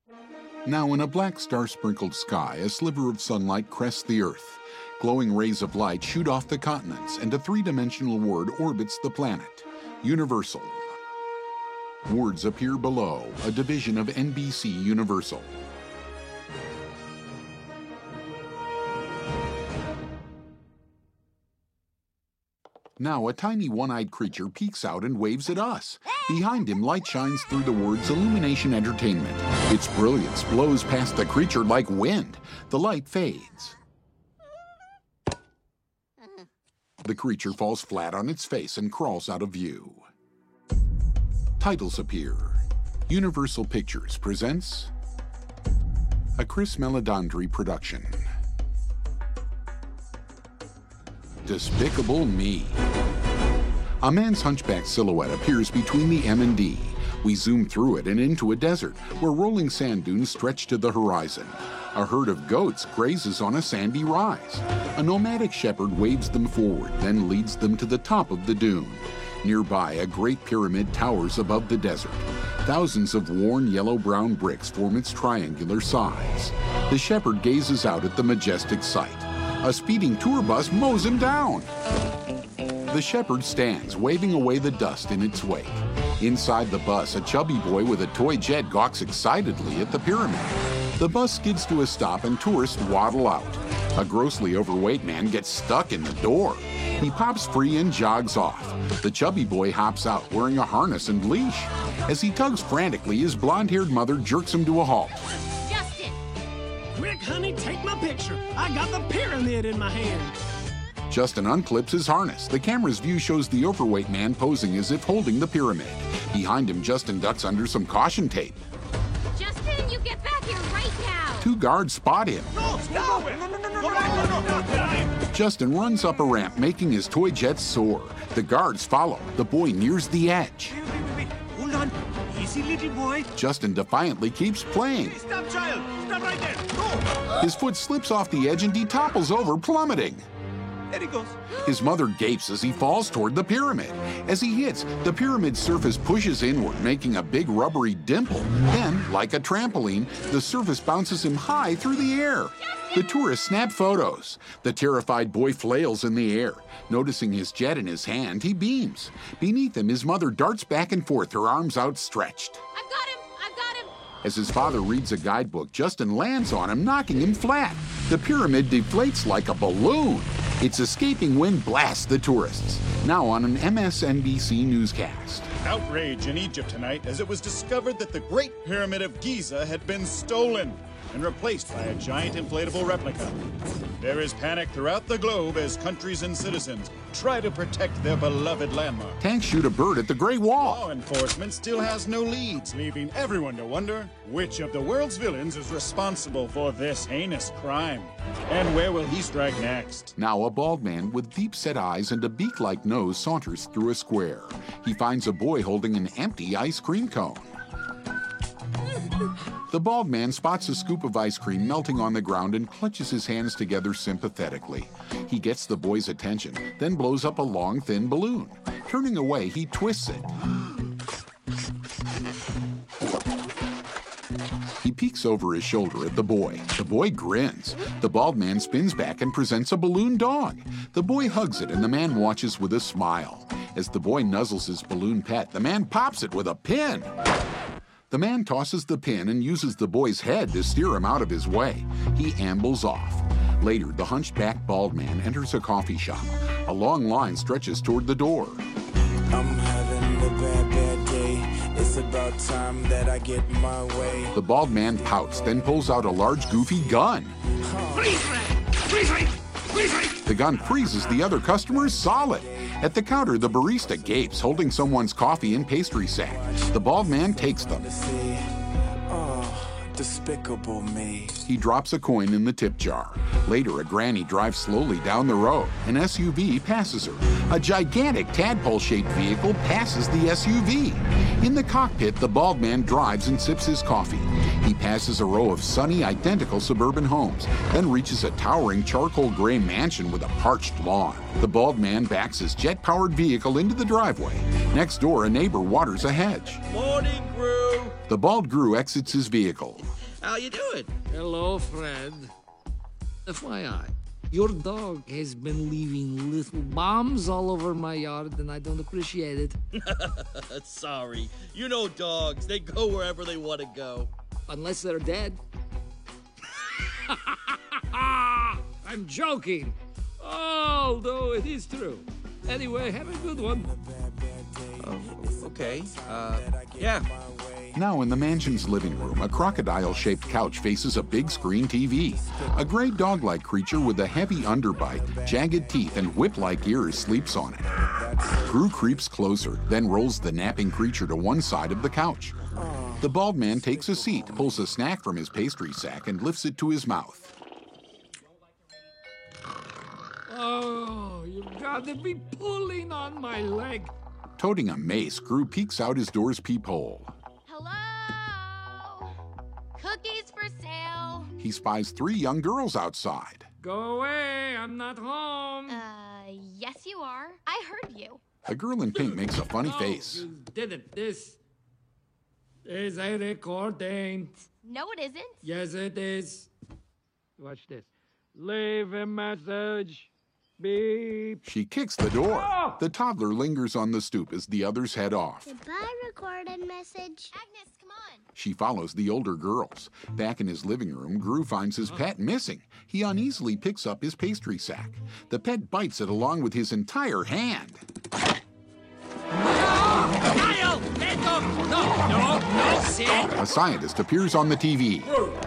Now, in a black star-sprinkled sky, a sliver of sunlight crests the Earth. Glowing rays of light shoot off the continents, and a three-dimensional word orbits the planet: Universal. Words appear below, a division of NBC Universal. Now, a tiny one-eyed creature peeks out and waves at us. Behind him, light shines through the words Illumination Entertainment. Its brilliance blows past the creature like wind. The light fades. The creature falls flat on its face and crawls out of view. Titles appear. Universal Pictures presents a Chris Meledandri production. Despicable Me. A man's hunchback silhouette appears between the M and D. We zoom through it and into a desert where rolling sand dunes stretch to the horizon. A herd of goats grazes on a sandy rise. A nomadic shepherd waves them forward, then leads them to the top of the dune. Nearby, a great pyramid towers above the desert. Thousands of worn yellow-brown bricks form its triangular sides. The shepherd gazes out at the majestic sight. A speeding tour bus mows him down. The shepherd stands, waving away the dust in its wake. Inside the bus, a chubby boy with a toy jet gawks excitedly at the pyramid. The bus skids to a stop and tourists waddle out. A grossly overweight man gets stuck in the door. He pops free and jogs off. The chubby boy hops out, wearing a harness and leash. As he tugs frantically, his blonde-haired mother jerks him to a halt. Quick, honey, take my picture. I got the pyramid in my hand. Justin unclips his harness. The camera's view shows the overweight man posing as if holding the pyramid. Behind him, Justin ducks under some caution tape. Justin, you get back here right now! 2 guards spot him. No, stop it! No. Justin runs up a ramp, making his toy jet soar. The guards follow. The boy nears the edge. Wait. Hold on. Easy, little boy. Justin defiantly keeps playing. Stop, child. Stop right there. Go. His foot slips off the edge and he topples over, plummeting. There he goes. His mother gapes as he falls toward the pyramid. As he hits, the pyramid's surface pushes inward, making a big rubbery dimple. Then, like a trampoline, the surface bounces him high through the air. The tourists snap photos. The terrified boy flails in the air. Noticing his jet in his hand, he beams. Beneath him, his mother darts back and forth, her arms outstretched. I've got him! As his father reads a guidebook, Justin lands on him, knocking him flat. The pyramid deflates like a balloon. Its escaping wind blasts the tourists. Now on an MSNBC newscast. Outrage in Egypt tonight as it was discovered that the Great Pyramid of Giza had been stolen and replaced by a giant inflatable replica. There is panic throughout the globe as countries and citizens try to protect their beloved landmark. Tanks shoot a bird at the Great Wall. Law enforcement still has no leads, leaving everyone to wonder which of the world's villains is responsible for this heinous crime. And where will he strike next? Now a bald man with deep-set eyes and a beak-like nose saunters through a square. He finds a boy holding an empty ice cream cone. The bald man spots a scoop of ice cream melting on the ground and clutches his hands together sympathetically. He gets the boy's attention, then blows up a long, thin balloon. Turning away, he twists it. He peeks over his shoulder at the boy. The boy grins. The bald man spins back and presents a balloon dog. The boy hugs it and the man watches with a smile. As the boy nuzzles his balloon pet, the man pops it with a pin. The man tosses the pin and uses the boy's head to steer him out of his way. He ambles off. Later, the hunchback bald man enters a coffee shop. A long line stretches toward the door. I'm having a bad day. It's about time that I get my way. The bald man pouts, then pulls out a large, goofy gun. Freeze! The gun freezes the other customers solid. At the counter, the barista gapes, holding someone's coffee and pastry sack. The bald man takes them. Despicable Me. He drops a coin in the tip jar. Later, a granny drives slowly down the road. An SUV passes her. A gigantic tadpole-shaped vehicle passes the SUV. In the cockpit, the bald man drives and sips his coffee. He passes a row of sunny, identical suburban homes, then reaches a towering charcoal gray mansion with a parched lawn. The bald man backs his jet-powered vehicle into the driveway. Next door, a neighbor waters a hedge. Morning, crew. The bald Gru exits his vehicle. How you doing? Hello, Fred. FYI, your dog has been leaving little bombs all over my yard, and I don't appreciate it. Sorry. You know dogs. They go wherever they want to go. Unless they're dead. I'm joking. Although it is true. Anyway, have a good one. Oh, okay. Yeah. Now in the mansion's living room, a crocodile-shaped couch faces a big screen TV. A gray dog-like creature with a heavy underbite, jagged teeth, and whip-like ears sleeps on it. Gru creeps closer, then rolls the napping creature to one side of the couch. The bald man takes a seat, pulls a snack from his pastry sack, and lifts it to his mouth. Oh, you've got to be pulling on my leg. Toting a mace, Gru peeks out his door's peephole. Hello? Cookies for sale. He spies 3 young girls outside. Go away, I'm not home. Yes you are. I heard you. A girl in pink makes a funny face. You didn't. This is a recording. No, it isn't. Yes, it is. Watch this. Leave a message. Beep. She kicks the door. The toddler lingers on the stoop as the others head off. Goodbye, recorded message. Agnes, come on. She follows the older girls. Back in his living room, Gru finds his pet missing. He uneasily picks up his pastry sack. The pet bites it along with his entire hand. Kyle! Let go! No, sit! A scientist appears on the TV.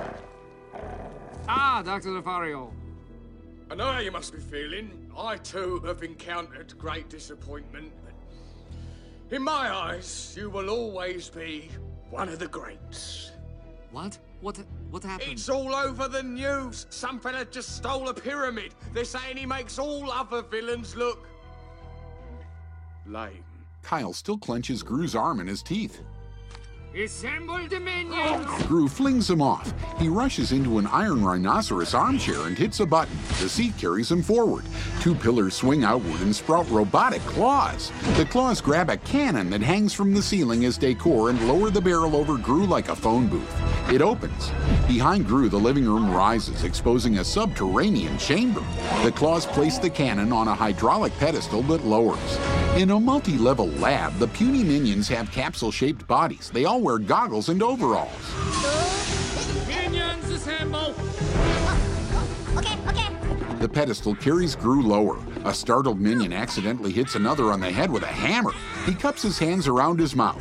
Ah, Dr. Nefario. I know how you must be feeling. I, too, have encountered great disappointment. But in my eyes, you will always be one of the greats. What? What happened? It's all over the news. Some fella just stole a pyramid. They're saying he makes all other villains look lame. Kyle still clenches Gru's arm in his teeth. Assemble the minions! Gru flings him off. He rushes into an iron rhinoceros armchair and hits a button. The seat carries him forward. 2 pillars swing outward and sprout robotic claws. The claws grab a cannon that hangs from the ceiling as decor and lower the barrel over Gru like a phone booth. It opens. Behind Gru, the living room rises, exposing a subterranean chamber. The claws place the cannon on a hydraulic pedestal that lowers. In a multi-level lab, the puny minions have capsule-shaped bodies. They all wear goggles and overalls. Minions assemble! Okay. The pedestal carries Gru lower. A startled minion accidentally hits another on the head with a hammer. He cups his hands around his mouth.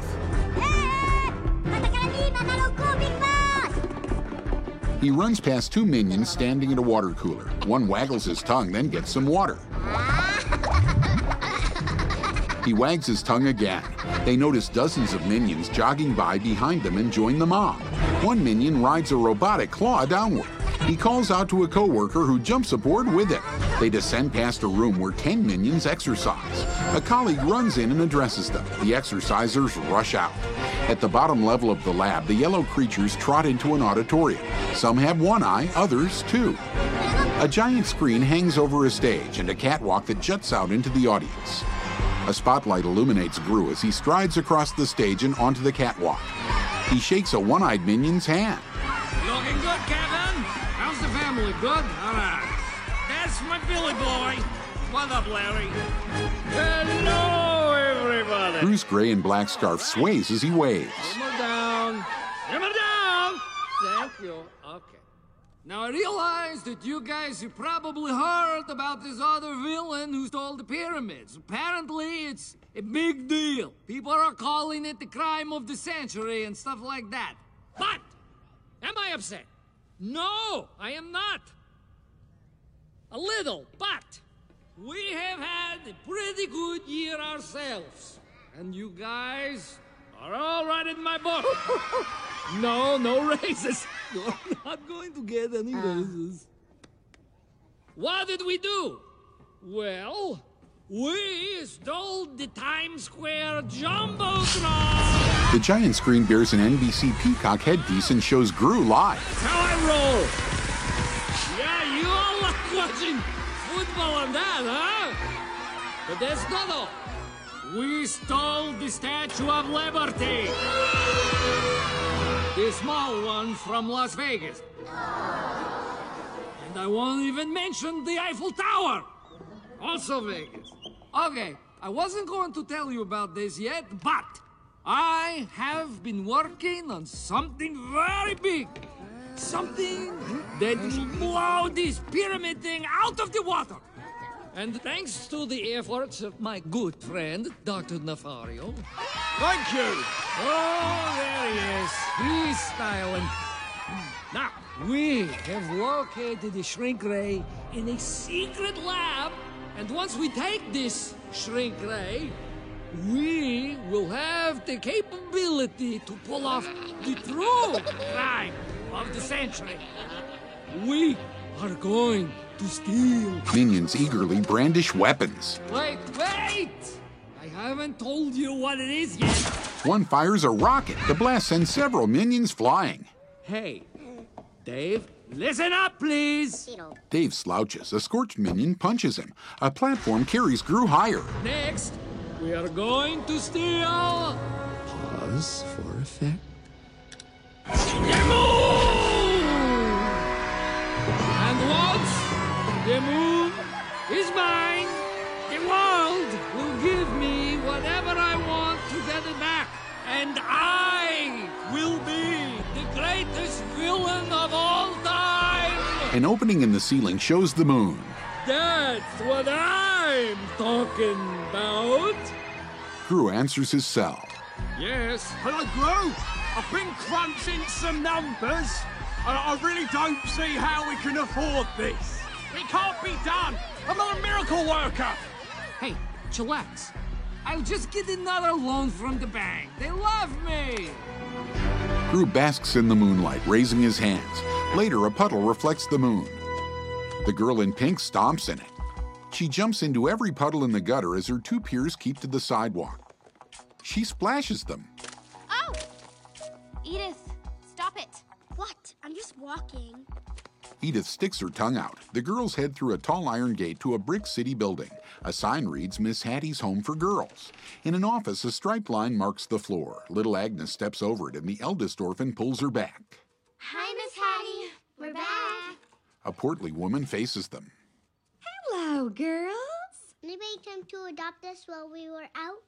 He runs past 2 minions standing at a water cooler. One waggles his tongue, then gets some water. He wags his tongue again. They notice dozens of minions jogging by behind them and join the mob. One minion rides a robotic claw downward. He calls out to a coworker who jumps aboard with him. They descend past a room where 10 minions exercise. A colleague runs in and addresses them. The exercisers rush out. At the bottom level of the lab, the yellow creatures trot into an auditorium. Some have 1 eye, others 2. A giant screen hangs over a stage and a catwalk that juts out into the audience. A spotlight illuminates Gru as he strides across the stage and onto the catwalk. He shakes a 1-eyed minion's hand. Looking good, Kevin. How's the family? Good? All right. That's my Billy boy. What up, Larry? Hello, everybody. Gru's gray and black scarf sways as he waves. Simmer down. Simmer down. Thank you. Okay. Now, I realize that you guys have probably heard about this other villain who stole the pyramids. Apparently, it's a big deal. People are calling it the crime of the century and stuff like that. But, am I upset? No, I am not. A little, but we have had a pretty good year ourselves. And you guys are all right in my book. No raises. You're not going to get any raises. What did we do? Well, we stole the Times Square Jumbotron. The giant screen bears an NBC Peacock headpiece and shows Gru live. That's how I roll. Yeah, you all like watching football and that, huh? But that's not all. We stole the Statue of Liberty. The small one from Las Vegas. And I won't even mention the Eiffel Tower. Also Vegas. Okay, I wasn't going to tell you about this yet, but I have been working on something very big. Something that will blow this pyramid thing out of the water. And thanks to the efforts of my good friend, Dr. Nefario. Thank you. Oh, there he is. He's styling. Now, we have located the shrink ray in a secret lab. And once we take this shrink ray, we will have the capability to pull off the true crime of the century. We are going to steal. Minions eagerly brandish weapons. Wait! I haven't told you what it is yet. One fires a rocket. The blast sends several minions flying. Hey, Dave, listen up, please. Dave slouches. A scorched minion punches him. A platform carries Gru higher. Next, we are going to steal... Pause for effect. The moon! And once the moon is mine, the world will give me whatever I want to get it back. And I will be the greatest villain of all time! An opening in the ceiling shows the moon. That's what I'm talking about. Gru answers his cell. Yes. Hello, Gru. I've been crunching some numbers, and I really don't see how we can afford this. It can't be done. I'm not a miracle worker. Hey, chillax. I'll just get another loan from the bank. They love me. Gru basks in the moonlight, raising his hands. Later, a puddle reflects the moon. The girl in pink stomps in it. She jumps into every puddle in the gutter as her two peers keep to the sidewalk. She splashes them. Oh! Edith, stop it. What? I'm just walking. Edith sticks her tongue out. The girls head through a tall iron gate to a brick city building. A sign reads Miss Hattie's Home for Girls. In an office, a striped line marks the floor. Little Agnes steps over it and the eldest orphan pulls her back. Hi, Miss Hattie. We're back. A portly woman faces them. Hello, girls. Anybody come to adopt us while we were out?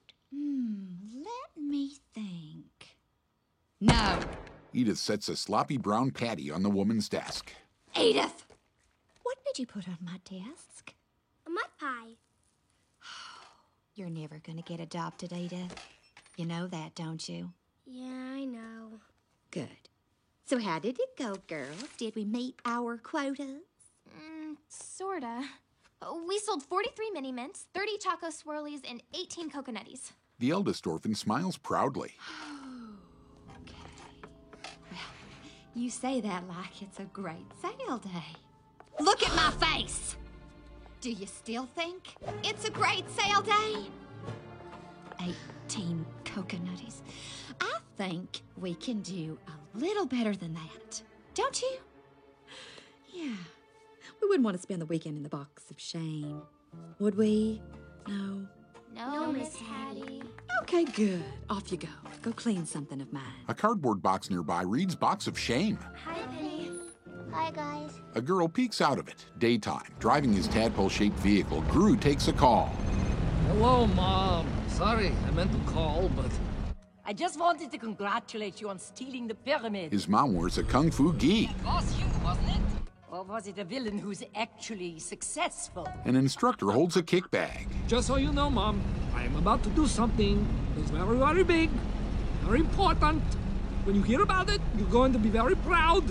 Let me think. No. Edith sets a sloppy brown patty on the woman's desk. Edith! What did you put on my desk? A mud pie. You're never gonna get adopted, Edith. You know that, don't you? Yeah, I know. Good. So how did it go, girls? Did we meet our quotas? Sorta. We sold 43 mini mints, 30 choco swirlies, and 18 coconutties. The eldest orphan smiles proudly. Okay. Well, you say that like it's a great sale day. Look at my face! Do you still think it's a great sale day? 18 coconutties. I think we can do a little better than that. Don't you? Yeah. We wouldn't want to spend the weekend in the box of shame, would we? No. No, Miss Hattie. Okay, good. Off you go. Go clean something of mine. A cardboard box nearby reads Box of Shame. Hi, Penny. Hi, guys. A girl peeks out of it. Daytime. Driving his tadpole-shaped vehicle, Gru takes a call. Hello, Mom. Sorry, I meant to call, but... I just wanted to congratulate you on stealing the pyramid. His mom wears a kung fu gi. It was you, wasn't it? Or was it a villain who's actually successful? An instructor holds a kick bag. Just so you know, Mom, I am about to do something that's very, very big, very important. When you hear about it, you're going to be very proud.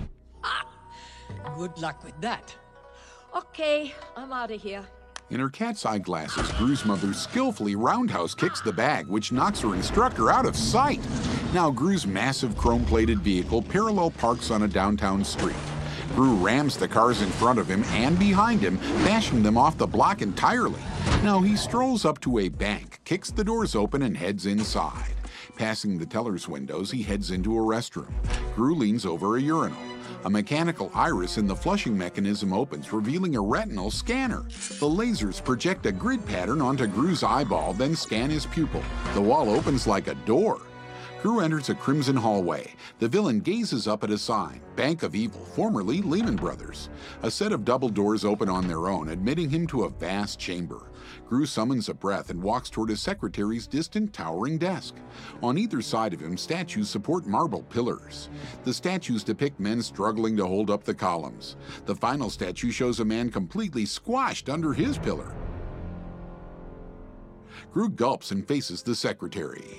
Good luck with that. Okay, I'm out of here. In her cat's eye glasses, Gru's mother skillfully roundhouse kicks the bag, which knocks her instructor out of sight. Now Gru's massive chrome-plated vehicle parallel parks on a downtown street. Gru rams the cars in front of him and behind him, bashing them off the block entirely. Now he strolls up to a bank, kicks the doors open, and heads inside. Passing the teller's windows, he heads into a restroom. Gru leans over a urinal. A mechanical iris in the flushing mechanism opens, revealing a retinal scanner. The lasers project a grid pattern onto Gru's eyeball, then scan his pupil. The wall opens like a door. Gru enters a crimson hallway. The villain gazes up at a sign, Bank of Evil, formerly Lehman Brothers. A set of double doors open on their own, admitting him to a vast chamber. Gru summons a breath and walks toward his secretary's distant, towering desk. On either side of him, statues support marble pillars. The statues depict men struggling to hold up the columns. The final statue shows a man completely squashed under his pillar. Gru gulps and faces the secretary.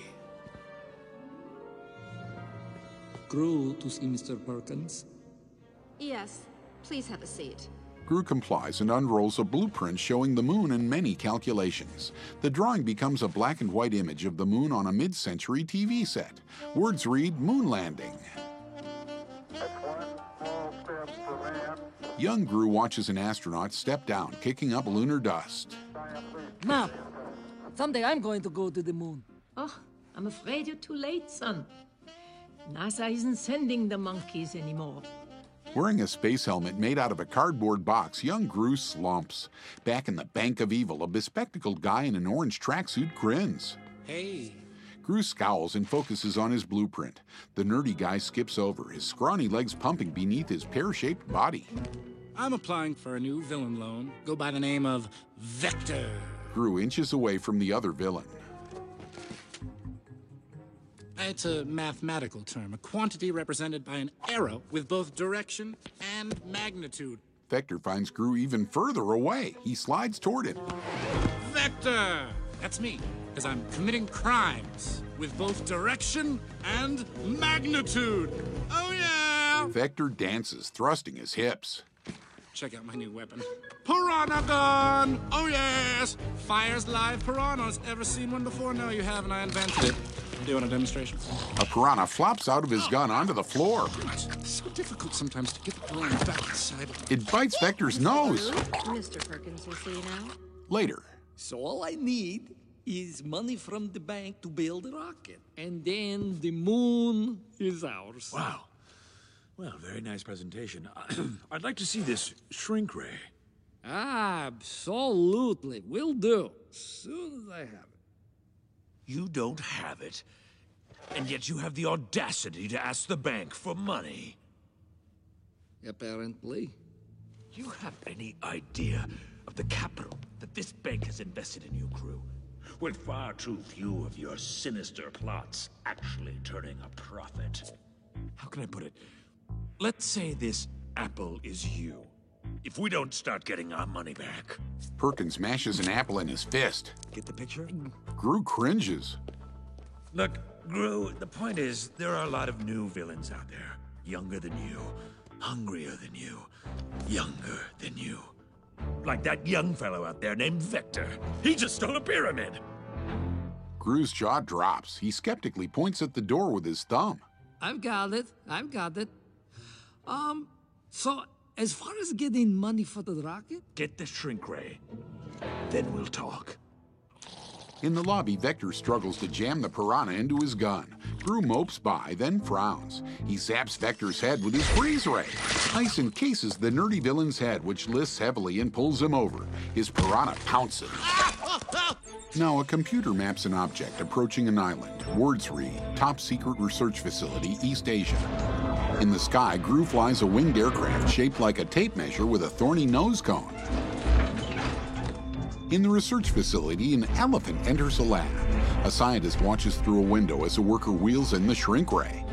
Gru to see Mr. Perkins? Yes, please have a seat. Gru complies and unrolls a blueprint showing the moon and many calculations. The drawing becomes a black and white image of the moon on a mid-century TV set. Words read, Moon Landing. Young Gru watches an astronaut step down, kicking up lunar dust. Mom, someday I'm going to go to the moon. Oh, I'm afraid you're too late, son. NASA isn't sending the monkeys anymore. Wearing a space helmet made out of a cardboard box, young Gru slumps. Back in the Bank of Evil, a bespectacled guy in an orange tracksuit grins. Hey. Gru scowls and focuses on his blueprint. The nerdy guy skips over, his scrawny legs pumping beneath his pear-shaped body. I'm applying for a new villain loan. Go by the name of Vector. Gru inches away from the other villain. It's a mathematical term, a quantity represented by an arrow with both direction and magnitude. Vector finds Gru even further away. He slides toward him. Vector! That's me, because I'm committing crimes with both direction and magnitude. Oh, yeah! Vector dances, thrusting his hips. Check out my new weapon. Piranha gun! Oh, yes! Fires live piranhas. Ever seen one before? No, you haven't. I invented it. Do you want a demonstration? A piranha flops out of his gun onto the floor. It's so difficult sometimes to get the piranha back inside. It bites Vector's nose. Mr. Perkins will see you now. Later. So all I need is money from the bank to build a rocket. And then the moon is ours. Wow. Well, very nice presentation. I'd like to see this shrink ray. Absolutely. Will do. As soon as I have it. You don't have it, and yet you have the audacity to ask the bank for money. Apparently. You have any idea of the capital that this bank has invested in you, Gru? With far too few of your sinister plots actually turning a profit. How can I put it? Let's say this apple is you. If we don't start getting our money back... Perkins mashes an apple in his fist. Get the picture? Gru cringes. Look, Gru, the point is, there are a lot of new villains out there. Younger than you, hungrier than you, younger than you. Like that young fellow out there named Vector. He just stole a pyramid! Gru's jaw drops. He skeptically points at the door with his thumb. I've got it. So, as far as getting money for the rocket? Get the shrink ray. Then we'll talk. In the lobby, Vector struggles to jam the piranha into his gun. Gru mopes by, then frowns. He zaps Vector's head with his freeze ray. Ice encases the nerdy villain's head, which lists heavily and pulls him over. His piranha pounces. Now a computer maps an object approaching an island. Words read, Top Secret Research Facility, East Asia. In the sky, Gru flies a winged aircraft shaped like a tape measure with a thorny nose cone. In the research facility, an elephant enters a lab. A scientist watches through a window as a worker wheels in the shrink ray.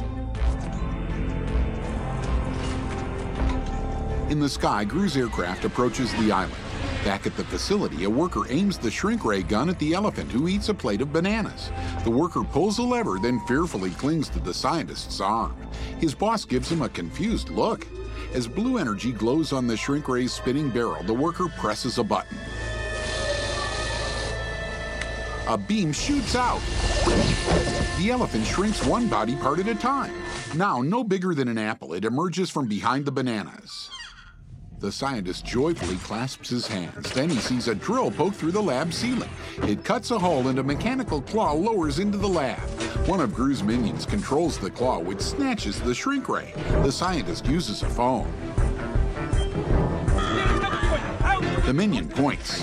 In the sky, Gru's aircraft approaches the island. Back at the facility, a worker aims the shrink ray gun at the elephant, who eats a plate of bananas. The worker pulls a lever, then fearfully clings to the scientist's arm. His boss gives him a confused look. As blue energy glows on the shrink ray's spinning barrel, the worker presses a button. A beam shoots out. The elephant shrinks one body part at a time. Now, no bigger than an apple, it emerges from behind the bananas. The scientist joyfully clasps his hands. Then he sees a drill poke through the lab ceiling. It cuts a hole and a mechanical claw lowers into the lab. One of Gru's minions controls the claw, which snatches the shrink ray. The scientist uses a phone. The minion points.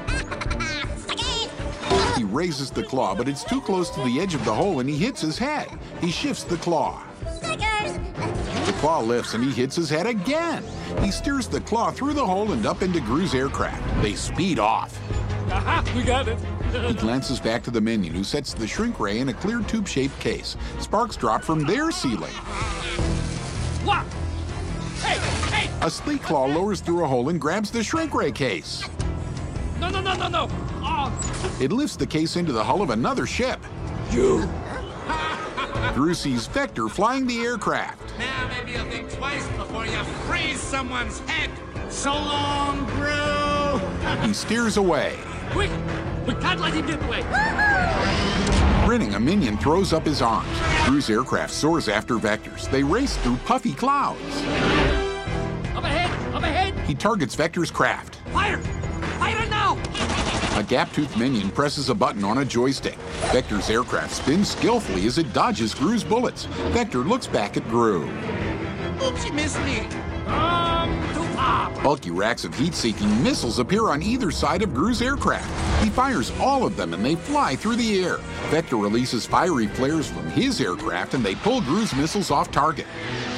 He raises the claw, but it's too close to the edge of the hole and he hits his head. He shifts the claw. The claw lifts and he hits his head again. He steers the claw through the hole and up into Gru's aircraft. They speed off. Aha, we got it. He glances back to the minion, who sets the shrink ray in a clear tube-shaped case. Sparks drop from their ceiling. What? Hey, hey! A sleek claw lowers through a hole and grabs the shrink ray case. No. Oh. It lifts the case into the hull of another ship. You! Gru sees Vector flying the aircraft. Now maybe you'll think twice before you freeze someone's head. So long, Gru! He steers away. Quick! We can't let him get away! Grinning, a minion throws up his arms. Gru's aircraft soars after Vector's. They race through puffy clouds. Up ahead! Up ahead! He targets Vector's craft. Fire! Fire now! A gap-toothed minion presses a button on a joystick. Vector's aircraft spins skillfully as it dodges Gru's bullets. Vector looks back at Gru. Oops, you missed me. Too far! Bulky racks of heat-seeking missiles appear on either side of Gru's aircraft. He fires all of them and they fly through the air. Vector releases fiery flares from his aircraft and they pull Gru's missiles off target.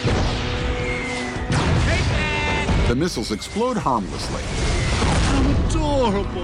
The missiles explode harmlessly. Adorable.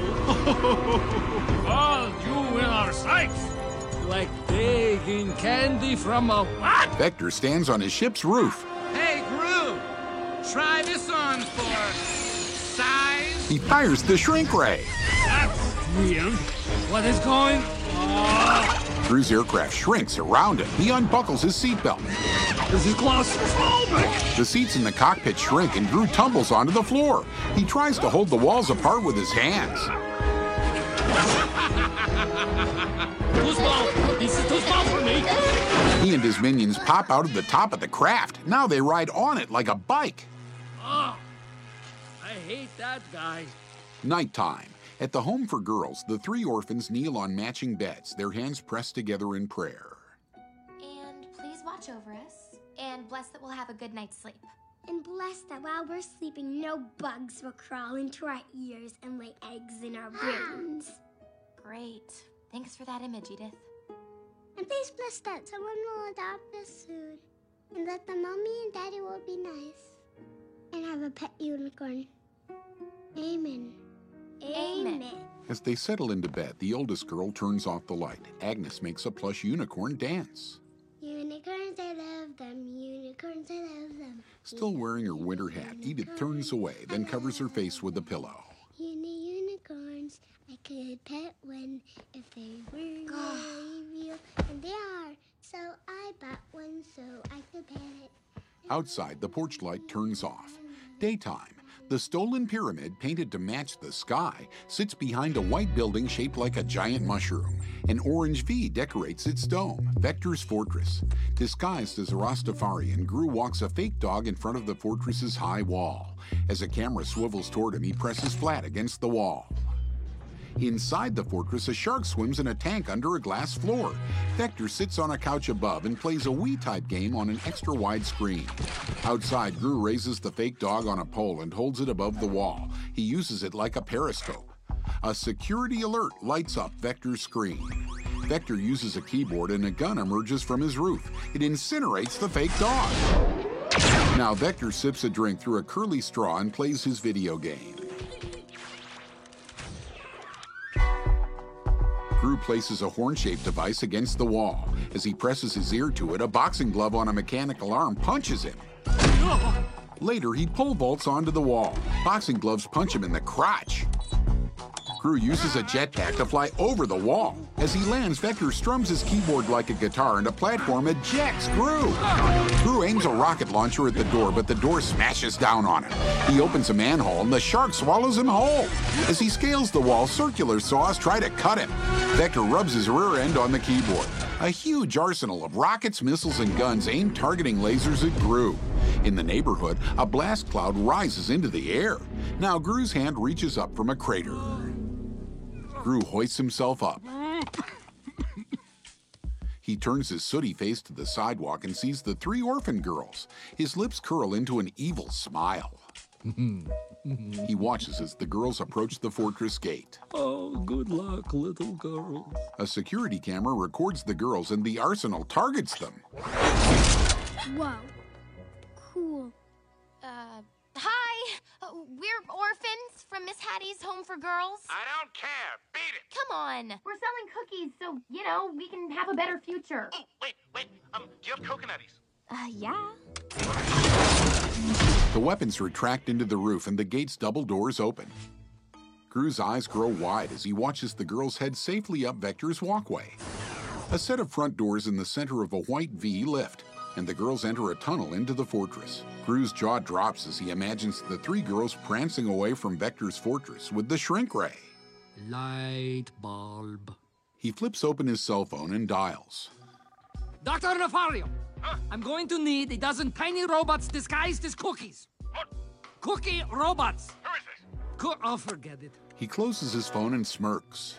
Oh, you in our sights! Like taking candy from a what? Vector stands on his ship's roof. Hey, Gru! Try this on for size. He fires the shrink ray. That's weird. What is going on? Gru's aircraft shrinks around him. He unbuckles his seatbelt. This is claustrophobic. The seats in the cockpit shrink and Gru tumbles onto the floor. He tries to hold the walls apart with his hands. Too small. This is too small for me. He and his minions pop out of the top of the craft. Now they ride on it like a bike. Oh, I hate that guy. Nighttime. At the home for girls, the three orphans kneel on matching beds, their hands pressed together in prayer. And please watch over us. And bless that we'll have a good night's sleep. And bless that while we're sleeping, no bugs will crawl into our ears and lay eggs in our brains. Great. Thanks for that image, Edith. And please bless that someone will adopt us soon. And that the mommy and daddy will be nice. And have a pet unicorn. Amen. Amen. As they settle into bed, the oldest girl turns off the light. Agnes makes a plush unicorn dance. Unicorns, I love them. Unicorns, I love them. Still wearing her winter hat, Edith turns away, then covers her face with a pillow. Unicorns, I could pet one if they were really real. And they are. So I bought one so I could pet it. Outside, the porch light turns off. Daytime. The stolen pyramid, painted to match the sky, sits behind a white building shaped like a giant mushroom. An orange V decorates its dome, Vector's fortress. Disguised as a Rastafarian, Gru walks a fake dog in front of the fortress's high wall. As a camera swivels toward him, he presses flat against the wall. Inside the fortress, a shark swims in a tank under a glass floor. Vector sits on a couch above and plays a Wii-type game on an extra-wide screen. Outside, Gru raises the fake dog on a pole and holds it above the wall. He uses it like a periscope. A security alert lights up Vector's screen. Vector uses a keyboard and a gun emerges from his roof. It incinerates the fake dog. Now Vector sips a drink through a curly straw and plays his video game. Gru places a horn-shaped device against the wall. As he presses his ear to it, a boxing glove on a mechanical arm punches him. Later, he pole vaults onto the wall. Boxing gloves punch him in the crotch. Gru uses a jetpack to fly over the wall. As he lands, Vector strums his keyboard like a guitar and a platform ejects Gru. Gru aims a rocket launcher at the door, but the door smashes down on him. He opens a manhole and the shark swallows him whole. As he scales the wall, circular saws try to cut him. Vector rubs his rear end on the keyboard. A huge arsenal of rockets, missiles, and guns aimed targeting lasers at Gru. In the neighborhood, a blast cloud rises into the air. Now Gru's hand reaches up from a crater. Gru hoists himself up. He turns his sooty face to the sidewalk and sees the 3 orphan girls. His lips curl into an evil smile. He watches as the girls approach the fortress gate. Oh, good luck, little girl. A security camera records the girls and the arsenal targets them. Whoa. Cool. Hi. We're orphans from Miss Hattie's Home for Girls. I don't care. Beat it. Come on. We're selling cookies, so, we can have a better future. Oh, wait. Do you have coconutties? Yeah. The weapons retract into the roof and the gate's double doors open. Gru's eyes grow wide as he watches the girls head safely up Vector's walkway. A set of front doors in the center of a white V lift, and the girls enter a tunnel into the fortress. Gru's jaw drops as he imagines the 3 girls prancing away from Vector's fortress with the shrink ray. Light bulb. He flips open his cell phone and dials. Dr. Nefario, I'm going to need a dozen tiny robots disguised as cookies. What? Cookie robots. Who is this? Oh, forget it. He closes his phone and smirks.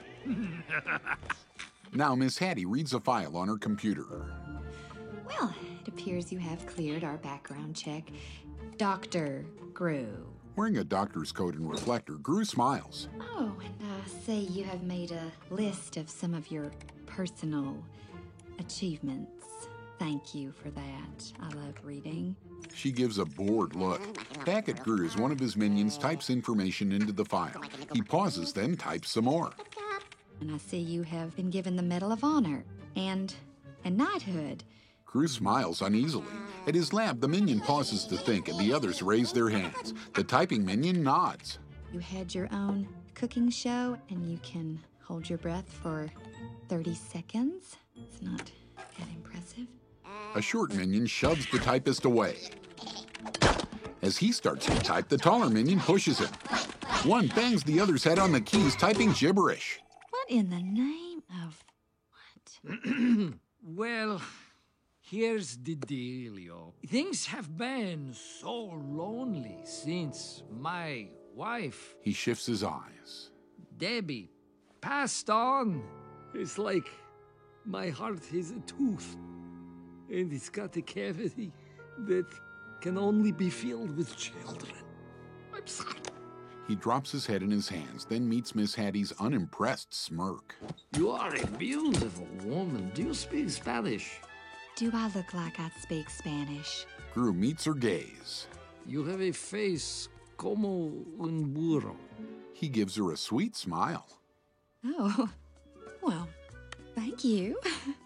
Now Miss Hattie reads a file on her computer. Well, it appears you have cleared our background check. Dr. Gru. Wearing a doctor's coat and reflector, Gru smiles. Oh, and say you have made a list of some of your personal achievements. Thank you for that. I love reading. She gives a bored look. Back at Gru as one of his minions types information into the file. He pauses, then types some more. And I see you have been given the Medal of Honor and knighthood. Gru smiles uneasily. At his lab, the minion pauses to think, and the others raise their hands. The typing minion nods. You had your own cooking show, and you can hold your breath for 30 seconds. It's not that impressive. A short minion shoves the typist away. As he starts to type, the taller minion pushes him. One bangs the other's head on the keys, typing gibberish. What in the name of what? Well, here's the dealio. Things have been so lonely since my wife, He shifts his eyes. Debbie, passed on. It's like my heart is a tooth, and it's got a cavity that can only be filled with children. I'm sorry. He drops his head in his hands, then meets Miss Hattie's unimpressed smirk. You are a beautiful woman. Do you speak Spanish? Do I look like I speak Spanish? Gru meets her gaze. You have a face como un burro. He gives her a sweet smile. Oh, well, thank you.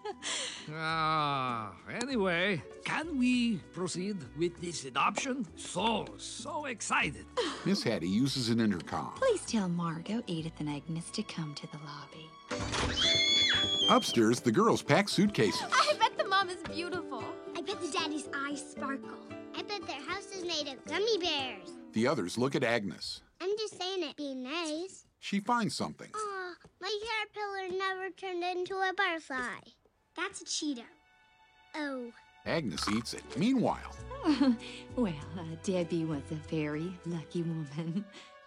Anyway, can we proceed with this adoption? So excited. Miss Hattie uses an intercom. Please tell Margot, Edith, and Agnes to come to the lobby. Upstairs, the girls pack suitcases. I bet the mom is beautiful. I bet the daddy's eyes sparkle. I bet their house is made of gummy bears. The others look at Agnes. I'm just saying it being nice. She finds something. Aw, my caterpillar never turned into a butterfly. That's a Cheeto. Oh. Agnes eats it. Meanwhile, Well, Debbie was a very lucky woman.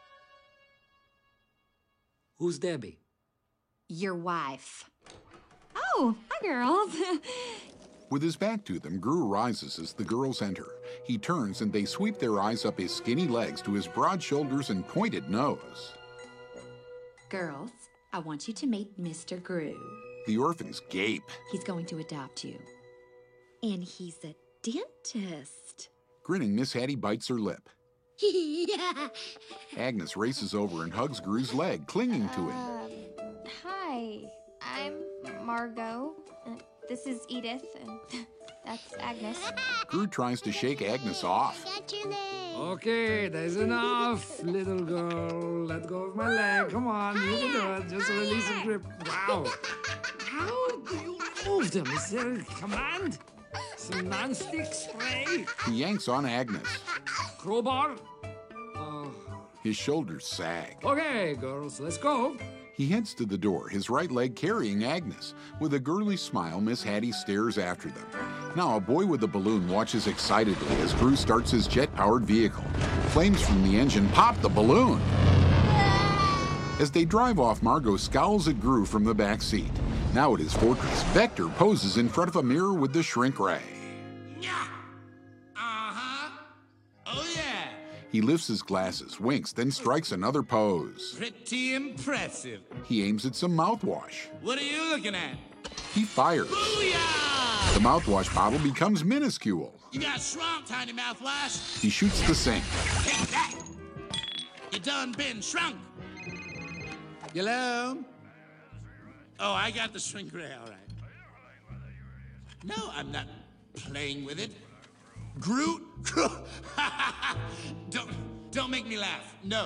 Who's Debbie? Your wife. Oh, hi, girls. with his back to them, Gru rises as the girls enter. He turns and they sweep their eyes up his skinny legs to his broad shoulders and pointed nose. Girls, I want you to meet Mr. Gru. The orphans gape. He's going to adopt you. And he's a dentist. Grinning, Miss Hattie bites her lip. Yeah. Agnes races over and hugs Gru's leg, clinging to him. Hi, I'm Margot. This is Edith, and that's Agnes. Gru tries to shake Agnes off. Okay, that's enough, little girl. Let go of my leg. Come on, you can do it. Just release the grip. Wow. How do you remove them? Is there a command? Some non-stick spray? He yanks on Agnes. Crowbar? His shoulders sag. Okay, girls, let's go. He heads to the door, his right leg carrying Agnes. With a girly smile, Miss Hattie stares after them. Now, a boy with a balloon watches excitedly as Gru starts his jet-powered vehicle. Flames from the engine pop the balloon. As they drive off, Margot scowls at Gru from the back seat. Now at his fortress, Vector poses in front of a mirror with the shrink ray. Oh, yeah. He lifts his glasses, winks, then strikes another pose. Pretty impressive. He aims at some mouthwash. What are you looking at? He fires. Booyah! The mouthwash bottle becomes minuscule. You got shrunk, tiny mouthwash. He shoots the sink. Take that. You done been shrunk. Hello? Oh, I got the shrink ray, all right. No, I'm not playing with it. Groot? Don't make me laugh. No.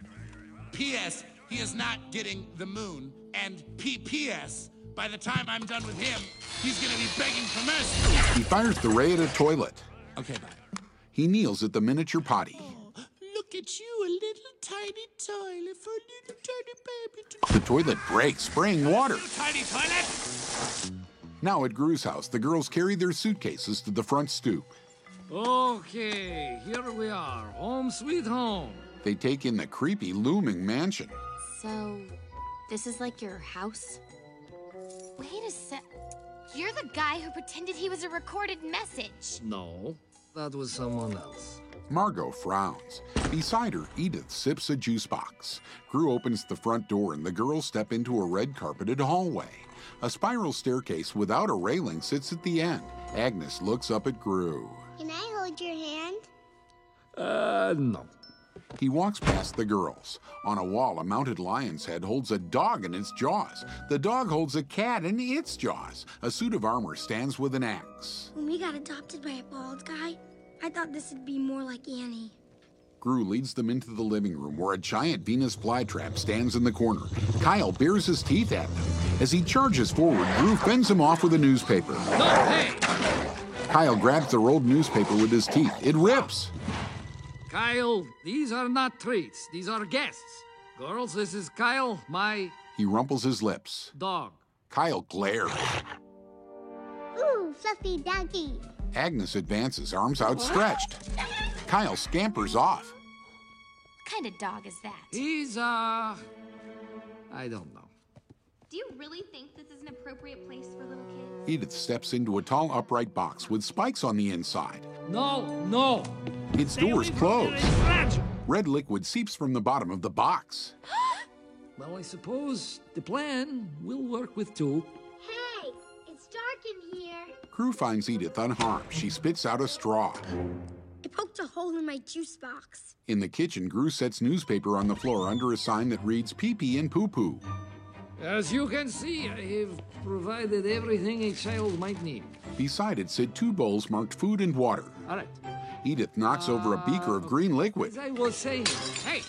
P.S. He is not getting the moon. And P.P.S. By the time I'm done with him, he's gonna be begging for mercy. He fires the ray at a toilet. Okay, bye. He kneels at the miniature potty. Oh, look at you, a little tiny toilet for a little tiny baby to... The toilet breaks, spraying water. Tiny toilet! Now at Gru's house, the girls carry their suitcases to the front stoop. Okay, here we are. Home sweet home. They take in the creepy, looming mansion. So, this is like your house? Wait a sec. You're the guy who pretended he was a recorded message. No, that was someone else. Margot frowns. Beside her, Edith sips a juice box. Gru opens the front door and the girls step into a red-carpeted hallway. A spiral staircase without a railing sits at the end. Agnes looks up at Gru. Can I hold your hand? No. He walks past the girls. On a wall, a mounted lion's head holds a dog in its jaws. The dog holds a cat in its jaws. A suit of armor stands with an axe. When we got adopted by a bald guy, I thought this would be more like Annie. Gru leads them into the living room where a giant Venus flytrap stands in the corner. Kyle bares his teeth at them. As he charges forward, Gru fends him off with a newspaper. No, hey! Kyle grabs the rolled newspaper with his teeth. It rips. Kyle, these are not treats. These are guests. Girls, this is Kyle, my... He rumples his lips. Dog. Kyle glares. Ooh, fluffy doggy. Agnes advances, arms outstretched. Kyle scampers off. What kind of dog is that? He's, I don't know. Do you really think this is an appropriate place for little kids? Edith steps into a tall upright box with spikes on the inside. No. Its doors close. Red liquid seeps from the bottom of the box. Well, I suppose the plan will work with two. Hey, it's dark in here. Gru finds Edith unharmed. She spits out a straw. I poked a hole in my juice box. In the kitchen, Gru sets newspaper on the floor under a sign that reads pee-pee and poo-poo. As you can see, I have provided everything a child might need. Beside it sit two bowls marked food and water. All right. Edith knocks over a beaker of green liquid. As I was saying, hey,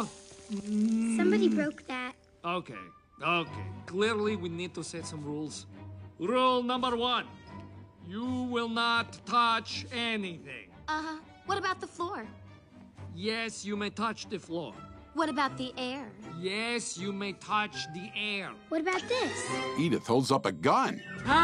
Somebody broke that. Okay. Clearly, we need to set some rules. Rule number 1. You will not touch anything. What about the floor? Yes, you may touch the floor. What about the air? Yes, you may touch the air. What about this? Edith holds up a gun.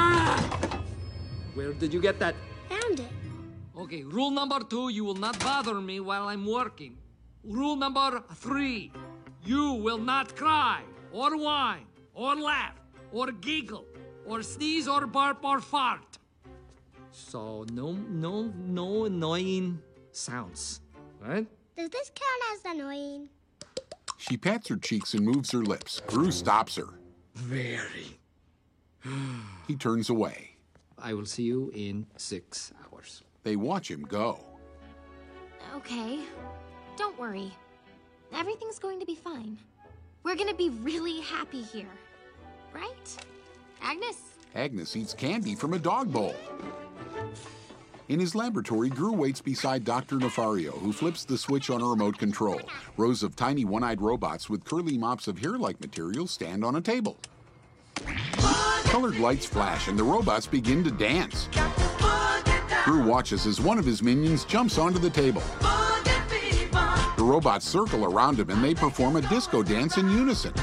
Where did you get that? Found it. Okay, rule number 2, you will not bother me while I'm working. Rule number 3, you will not cry, or whine, or laugh, or giggle, or sneeze, or burp, or fart. So, no annoying sounds, right? Does this count as annoying? She pats her cheeks and moves her lips. Gru stops her. Very. He turns away. I will see you in 6 hours. They watch him go. Okay. Don't worry. Everything's going to be fine. We're gonna be really happy here. Right? Agnes? Agnes eats candy from a dog bowl. In his laboratory, Gru waits beside Dr. Nefario, who flips the switch on a remote control. Rows of tiny one-eyed robots with curly mops of hair-like material stand on a table. Colored lights flash and the robots begin to dance. Gru watches as one of his minions jumps onto the table. The robots circle around him and they perform a disco dance in unison.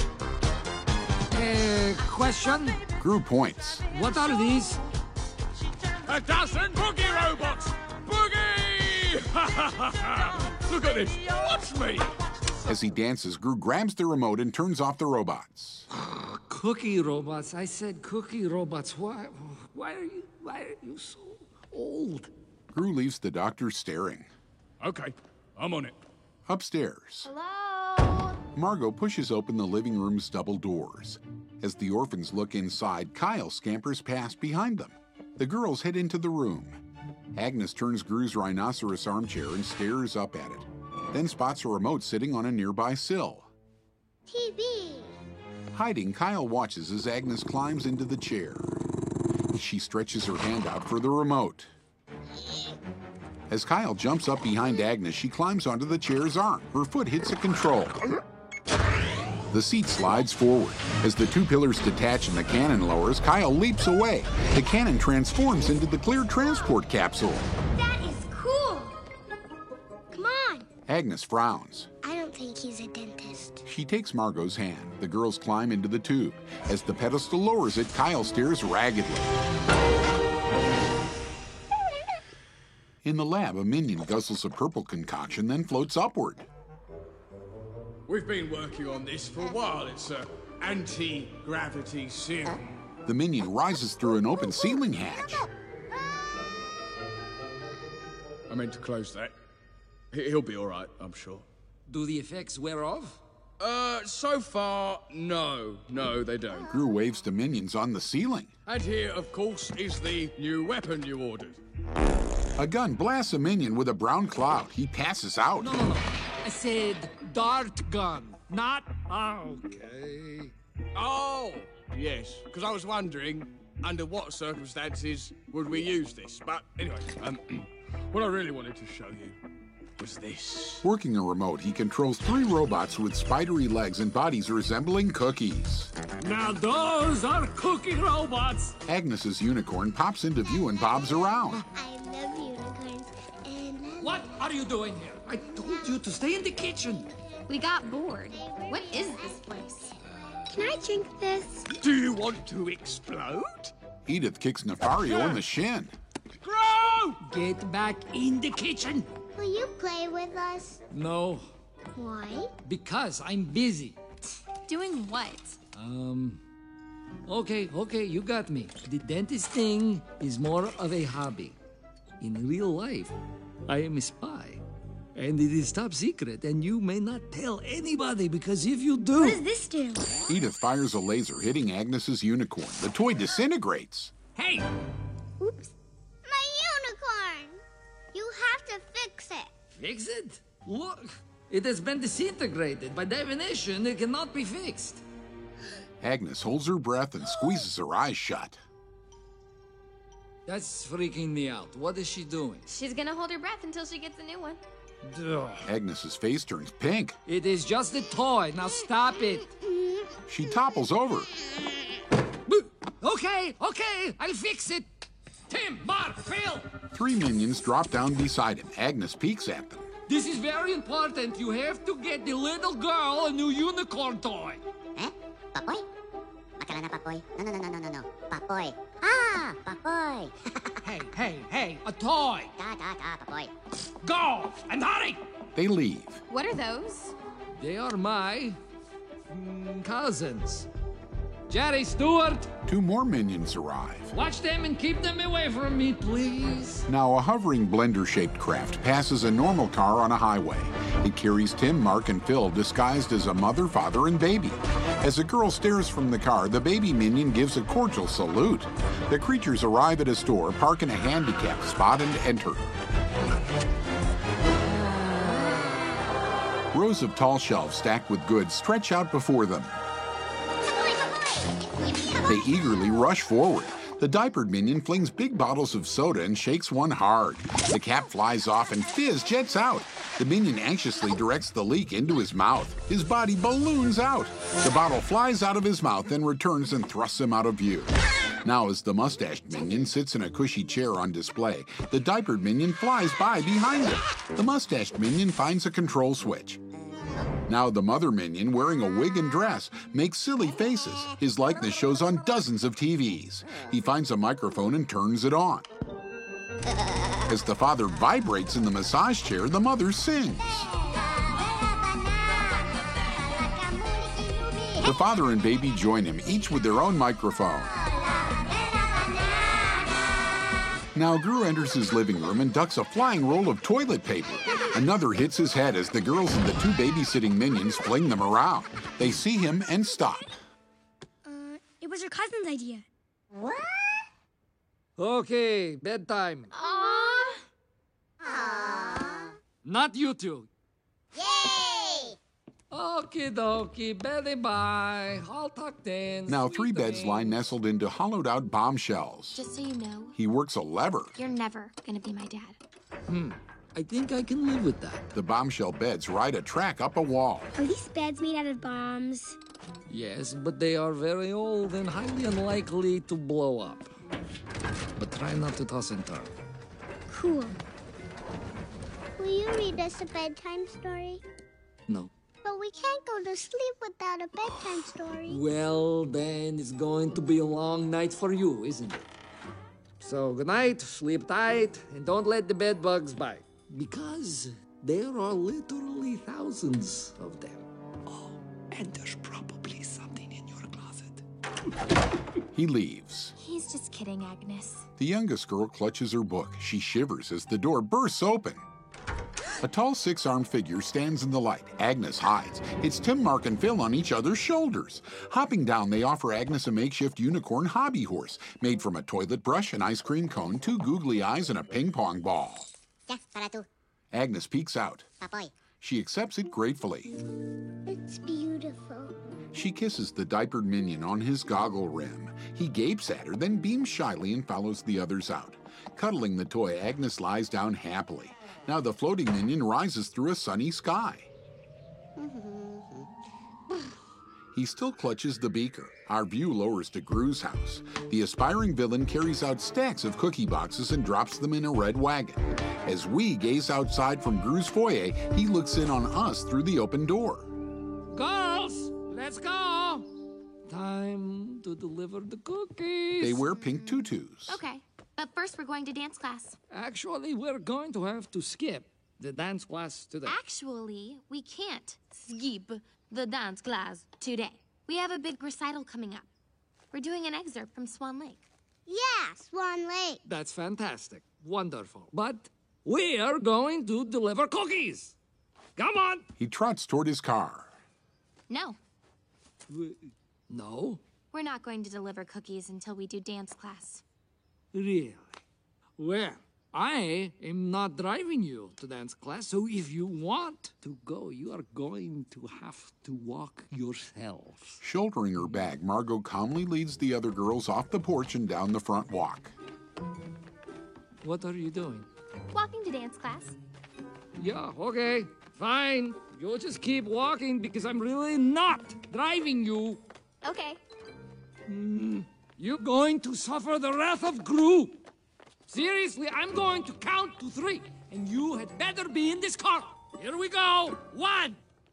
Question? Gru points. What are these? A dozen boogie robots! Boogie! Look at this! Watch me! As he dances, Gru grabs the remote and turns off the robots. cookie robots. I said cookie robots. Why are you so old? Gru leaves the doctor staring. Okay, I'm on it. Upstairs, Hello? Margot pushes open the living room's double doors. As the orphans look inside, Kyle scampers past behind them. The girls head into the room. Agnes turns Gru's rhinoceros armchair and stares up at it, then spots a remote sitting on a nearby sill. TV. Hiding, Kyle watches as Agnes climbs into the chair. She stretches her hand out for the remote. As Kyle jumps up behind Agnes, she climbs onto the chair's arm. Her foot hits a control. The seat slides forward. As the two pillars detach and the cannon lowers, Kyle leaps away. The cannon transforms into the clear transport capsule. That is cool. Come on. Agnes frowns. I don't think he's a dentist. She takes Margot's hand. The girls climb into the tube. As the pedestal lowers it, Kyle stares raggedly. In the lab, a minion guzzles a purple concoction, then floats upward. We've been working on this for a while. It's an anti-gravity serum. The minion rises through an open ceiling hatch. I meant to close that. He'll be all right, I'm sure. Do the effects wear off? So far, no. No, they don't. Gru waves to minions on the ceiling. And here, of course, is the new weapon you ordered. A gun blasts a minion with a brown cloud. He passes out. No. I said dart gun, not... Okay. Oh, yes, because I was wondering under what circumstances would we use this. But anyway, what I really wanted to show you was this. Working a remote, he controls 3 robots with spidery legs and bodies resembling cookies. Now those are cookie robots. Agnes's unicorn pops into view and bobs around. I love unicorns and... What are you doing here? I told you to stay in the kitchen. We got bored. What is this place? Can I drink this? Do you want to explode? Edith kicks Nefario in the shin. Gru! Get back in the kitchen. Will you play with us? No. Why? Because I'm busy. Doing what? Okay, you got me. The dentist thing is more of a hobby. In real life, I am a spy. And it is top secret, and you may not tell anybody, because if you do... What does this do? Edith fires a laser, hitting Agnes's unicorn. The toy disintegrates. Hey! Oops. My unicorn! You have to fix it. Fix it? Look, it has been disintegrated. By definition, it cannot be fixed. Agnes holds her breath and squeezes her eyes shut. That's freaking me out. What is she doing? She's gonna hold her breath until she gets a new one. Ugh. Agnes's face turns pink. It is just a toy. Now stop it. She topples over. Okay, I'll fix it. Tim, Mark, Phil. 3 minions drop down beside him. Agnes peeks at them. This is very important. You have to get the little girl a new unicorn toy. Eh? Papoy? Akala na Papoy? No. Papoy. Ah, Papoy. Hey, a toy. Da, Papoy. Go, and hurry. They leave. What are those? They are my cousins. Jerry Stewart. 2 more minions arrive. Watch them and keep them away from me, please. Now a hovering blender-shaped craft passes a normal car on a highway. It carries Tim, Mark, and Phil disguised as a mother, father, and baby. As a girl stares from the car, the baby minion gives a cordial salute. The creatures arrive at a store, park in a handicapped spot, and enter. Rows of tall shelves stacked with goods stretch out before them. They eagerly rush forward. The diapered minion flings big bottles of soda and shakes one hard. The cap flies off and fizz jets out. The minion anxiously directs the leak into his mouth. His body balloons out. The bottle flies out of his mouth, then returns and thrusts him out of view. Now, as the mustached minion sits in a cushy chair on display, the diapered minion flies by behind him. The mustached minion finds a control switch. Now the mother minion, wearing a wig and dress, makes silly faces. His likeness shows on dozens of TVs. He finds a microphone and turns it on. As the father vibrates in the massage chair, the mother sings. The father and baby join him, each with their own microphone. Now Gru enters his living room and ducks a flying roll of toilet paper. Another hits his head as the girls and the two babysitting minions fling them around. They see him and stop. It was your cousin's idea. What? Okay, bedtime. Not you two. Yay! Okie dokie, beddy bye. All tucked in. Now 3 beds lie nestled into hollowed-out bombshells. Just so you know, He works a lever. you're never gonna be my dad. I think I can live with that. The bombshell beds ride a track up a wall. Are these beds made out of bombs? Yes, but they are very old and highly unlikely to blow up. But try not to toss and turn. Cool. Will you read us a bedtime story? No. But we can't go to sleep without a bedtime story. Well, then it's going to be a long night for you, isn't it? So good night, sleep tight, and don't let the bed bugs bite. Because there are literally thousands of them. Oh, and there's probably something in your closet. He leaves. He's just kidding, Agnes. The youngest girl clutches her book. She shivers as the door bursts open. A tall 6-armed figure stands in the light. Agnes hides. It's Tim, Mark, and Phil on each other's shoulders. Hopping down, they offer Agnes a makeshift unicorn hobby horse made from a toilet brush, an ice cream cone, 2 googly eyes, and a ping pong ball. Ya, para tú. Agnes peeks out. Papoy. She accepts it gratefully. It's beautiful. She kisses the diapered minion on his goggle rim. He gapes at her, then beams shyly and follows the others out. Cuddling the toy, Agnes lies down happily. Now the floating minion rises through a sunny sky. He still clutches the beaker. Our view lowers to Gru's house. The aspiring villain carries out stacks of cookie boxes and drops them in a red wagon. As we gaze outside from Gru's foyer, he looks in on us through the open door. Girls, let's go. Time to deliver the cookies. They wear pink tutus. Okay, but first we're going to dance class. Actually, we're going to have to skip the dance class today. Actually, we can't skip the dance class today. We have a big recital coming up. We're doing an excerpt from Swan Lake. Yeah, Swan Lake. That's fantastic. Wonderful. But we are going to deliver cookies. Come on. He trots toward his car. No, No? we're not going to deliver cookies until we do dance class. Really? Well, I am not driving you to dance class, so if you want to go, you are going to have to walk yourself. Shouldering her bag, Margot calmly leads the other girls off the porch and down the front walk. What are you doing? Walking to dance class. Yeah, okay, fine. You just keep walking because I'm really not driving you. Okay. You're going to suffer the wrath of Gru. Seriously, I'm going to count to 3, and you had better be in this car. Here we go. 1,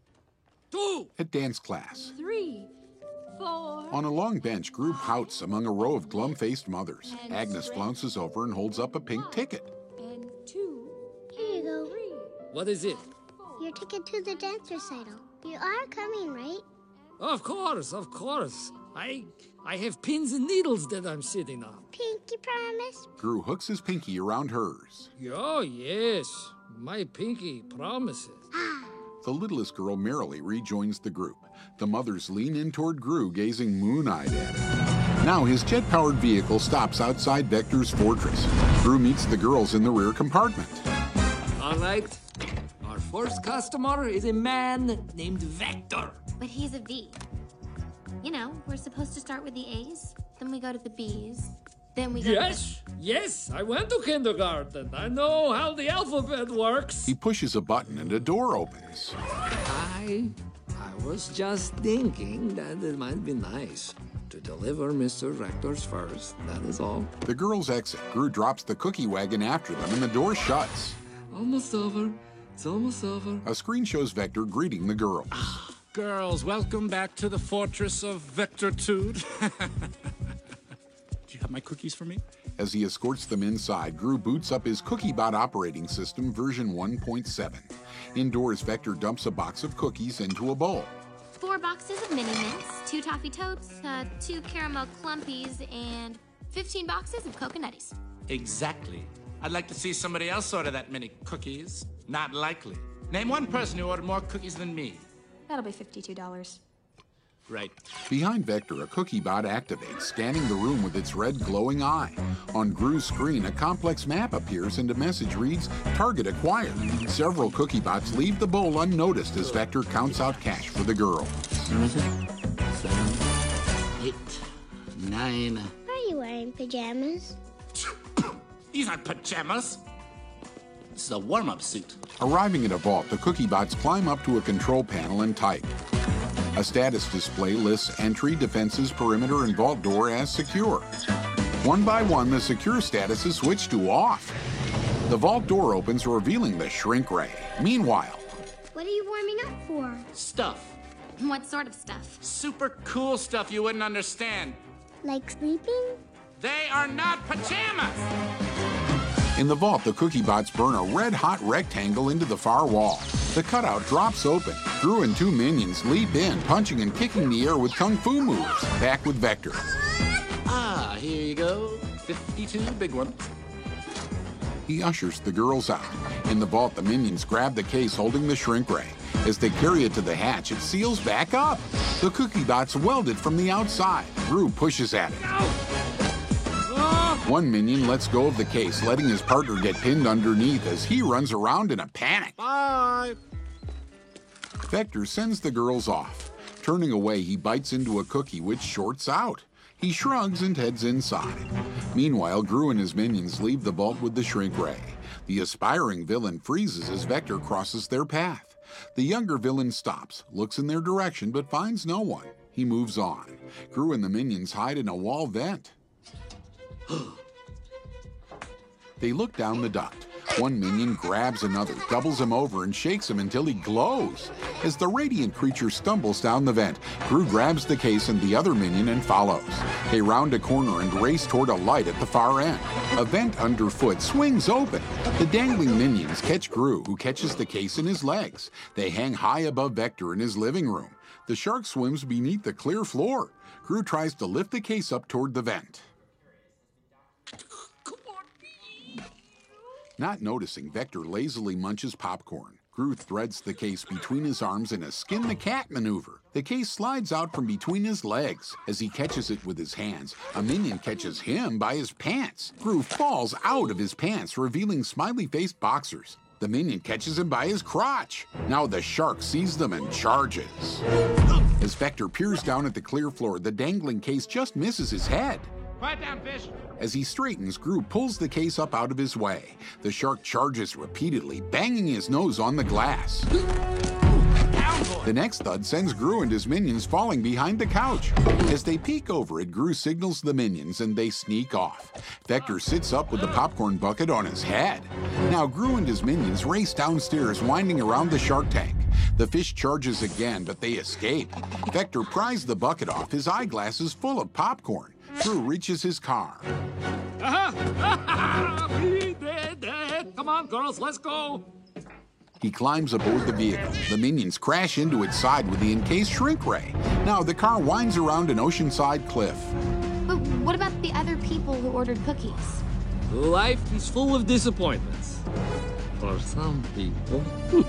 2. At dance class. 3, 4. On a long bench, Gru pouts among a row of glum-faced mothers. Agnes flounces over and holds up a pink ticket. And 2. Here you go. What is it? Your ticket to the dance recital. You are coming, right? Of course, of course. I have pins and needles that I'm sitting on. Pinky promise? Gru hooks his pinky around hers. Oh, yes. My pinky promises. The littlest girl merrily rejoins the group. The mothers lean in toward Gru, gazing moon-eyed at him. Now his jet-powered vehicle stops outside Vector's fortress. Gru meets the girls in the rear compartment. All right. Our first customer is a man named Vector. But he's a V. You know, we're supposed to start with the A's, then we go to the B's, then we go Yes, I went to kindergarten. I know how the alphabet works. He pushes a button and a door opens. I was just thinking that it might be nice to deliver Mr. Vector's first, that is all. The girls exit. Gru drops the cookie wagon after them and the door shuts. Almost over. It's almost over. A screen shows Vector greeting the girls. Girls, welcome back to the fortress of Vectortude. Do you have my cookies for me? As he escorts them inside, Gru boots up his CookieBot operating system version 1.7. Indoors, Vector dumps a box of cookies into a bowl. 4 boxes of Mini Mints, 2 toffee totes, 2 caramel clumpies, and 15 boxes of coconutties. Exactly. I'd like to see somebody else order that many cookies. Not likely. Name one person who ordered more cookies than me. That'll be $52. Right. Behind Vector, a cookie bot activates, scanning the room with its red glowing eye. On Gru's screen, a complex map appears and a message reads, "Target acquired." Several cookie bots leave the bowl unnoticed as Vector counts out cash for the girls. 7, 8, 9. Are you wearing pajamas? These aren't pajamas. This is a warm-up suit. Arriving at a vault, the cookie bots climb up to a control panel and type. A status display lists entry, defenses, perimeter, and vault door as secure. One by one, the secure status is switched to off. The vault door opens, revealing the shrink ray. Meanwhile, What are you warming up for? Stuff. What sort of stuff? Super cool stuff you wouldn't understand. Like sleeping? They are not pajamas! in the vault, the cookie bots burn a red-hot rectangle into the far wall. The cutout drops open. Gru and 2 minions leap in, punching and kicking the air with kung fu moves. Back with Vector. Ah, here you go. 52 big ones. He ushers the girls out. In the vault, the minions grab the case holding the shrink ray. As they carry it to the hatch, it seals back up. The cookie bots weld it from the outside. Gru pushes at it. One minion lets go of the case, letting his partner get pinned underneath as he runs around in a panic. Bye! Vector sends the girls off. Turning away, he bites into a cookie, which shorts out. He shrugs and heads inside. Meanwhile, Gru and his minions leave the vault with the shrink ray. The aspiring villain freezes as Vector crosses their path. The younger villain stops, looks in their direction, but finds no one. He moves on. Gru and the minions hide in a wall vent. They look down the duct. One minion grabs another, doubles him over, and shakes him until he glows. As the radiant creature stumbles down the vent, Gru grabs the case and the other minion and follows. They round a corner and race toward a light at the far end. A vent underfoot swings open. The dangling minions catch Gru, who catches the case in his legs. They hang high above Vector in his living room. The shark swims beneath the clear floor. Gru tries to lift the case up toward the vent. Not noticing, Vector lazily munches popcorn. Gru threads the case between his arms in a skin-the-cat maneuver. The case slides out from between his legs. As he catches it with his hands, a minion catches him by his pants. Gru falls out of his pants, revealing smiley-faced boxers. The minion catches him by his crotch. Now the shark sees them and charges. As Vector peers down at the clear floor, the dangling case just misses his head. Quiet down, fish. As he straightens, Gru pulls the case up out of his way. The shark charges repeatedly, banging his nose on the glass. The next thud sends Gru and his minions falling behind the couch. As they peek over it, Gru signals the minions and they sneak off. Vector sits up with the popcorn bucket on his head. Now Gru and his minions race downstairs, winding around the shark tank. The fish charges again, but they escape. Vector pries the bucket off, his eyeglasses full of popcorn. Gru reaches his car. We did it! Come on, girls, let's go! He climbs aboard the vehicle. The minions crash into its side with the encased shrink ray. Now the car winds around an oceanside cliff. But what about the other people who ordered cookies? Life is full of disappointments. For some people.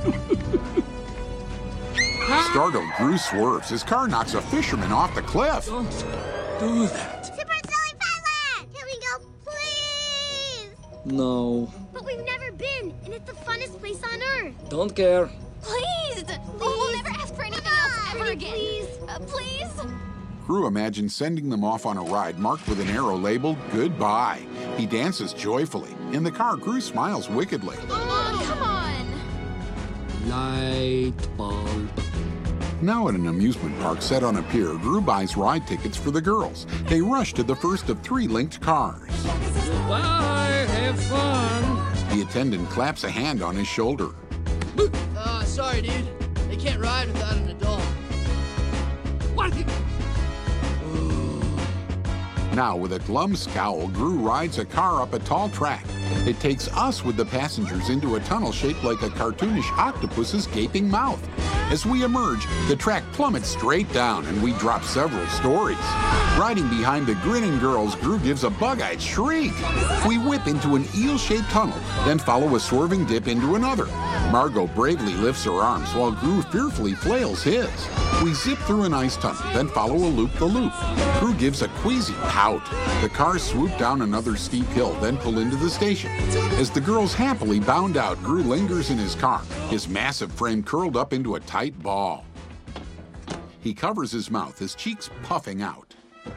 Startled, Gru swerves. His car knocks a fisherman off the cliff. Don't do that. Super Silly Fatland! Can we go, please? No. But we've never been, and it's the funnest place on Earth. Don't care. Please! We'll never ask for anything else ever again. Please. Please? Gru imagines sending them off on a ride marked with an arrow labeled Goodbye. He dances joyfully. In the car, Gru smiles wickedly. Oh, come on! Light bulb. Now at an amusement park set on a pier, Gru buys ride tickets for the girls. They rush to the first of 3 linked cars. Bye, have fun. The attendant claps a hand on his shoulder. Sorry, dude. They can't ride without an adult. What? Now, with a glum scowl, Gru rides a car up a tall track. It takes us with the passengers into a tunnel shaped like a cartoonish octopus's gaping mouth. As we emerge, the track plummets straight down and we drop several stories. Riding behind the grinning girls, Gru gives a bug-eyed shriek. We whip into an eel-shaped tunnel, then follow a swerving dip into another. Margot bravely lifts her arms while Gru fearfully flails his. We zip through an ice tunnel, then follow a loop-the-loop. Gru gives a queasy pout. The cars swoop down another steep hill, then pull into the station. As the girls happily bound out, Gru lingers in his car, his massive frame curled up into a tight ball. He covers his mouth, his cheeks puffing out.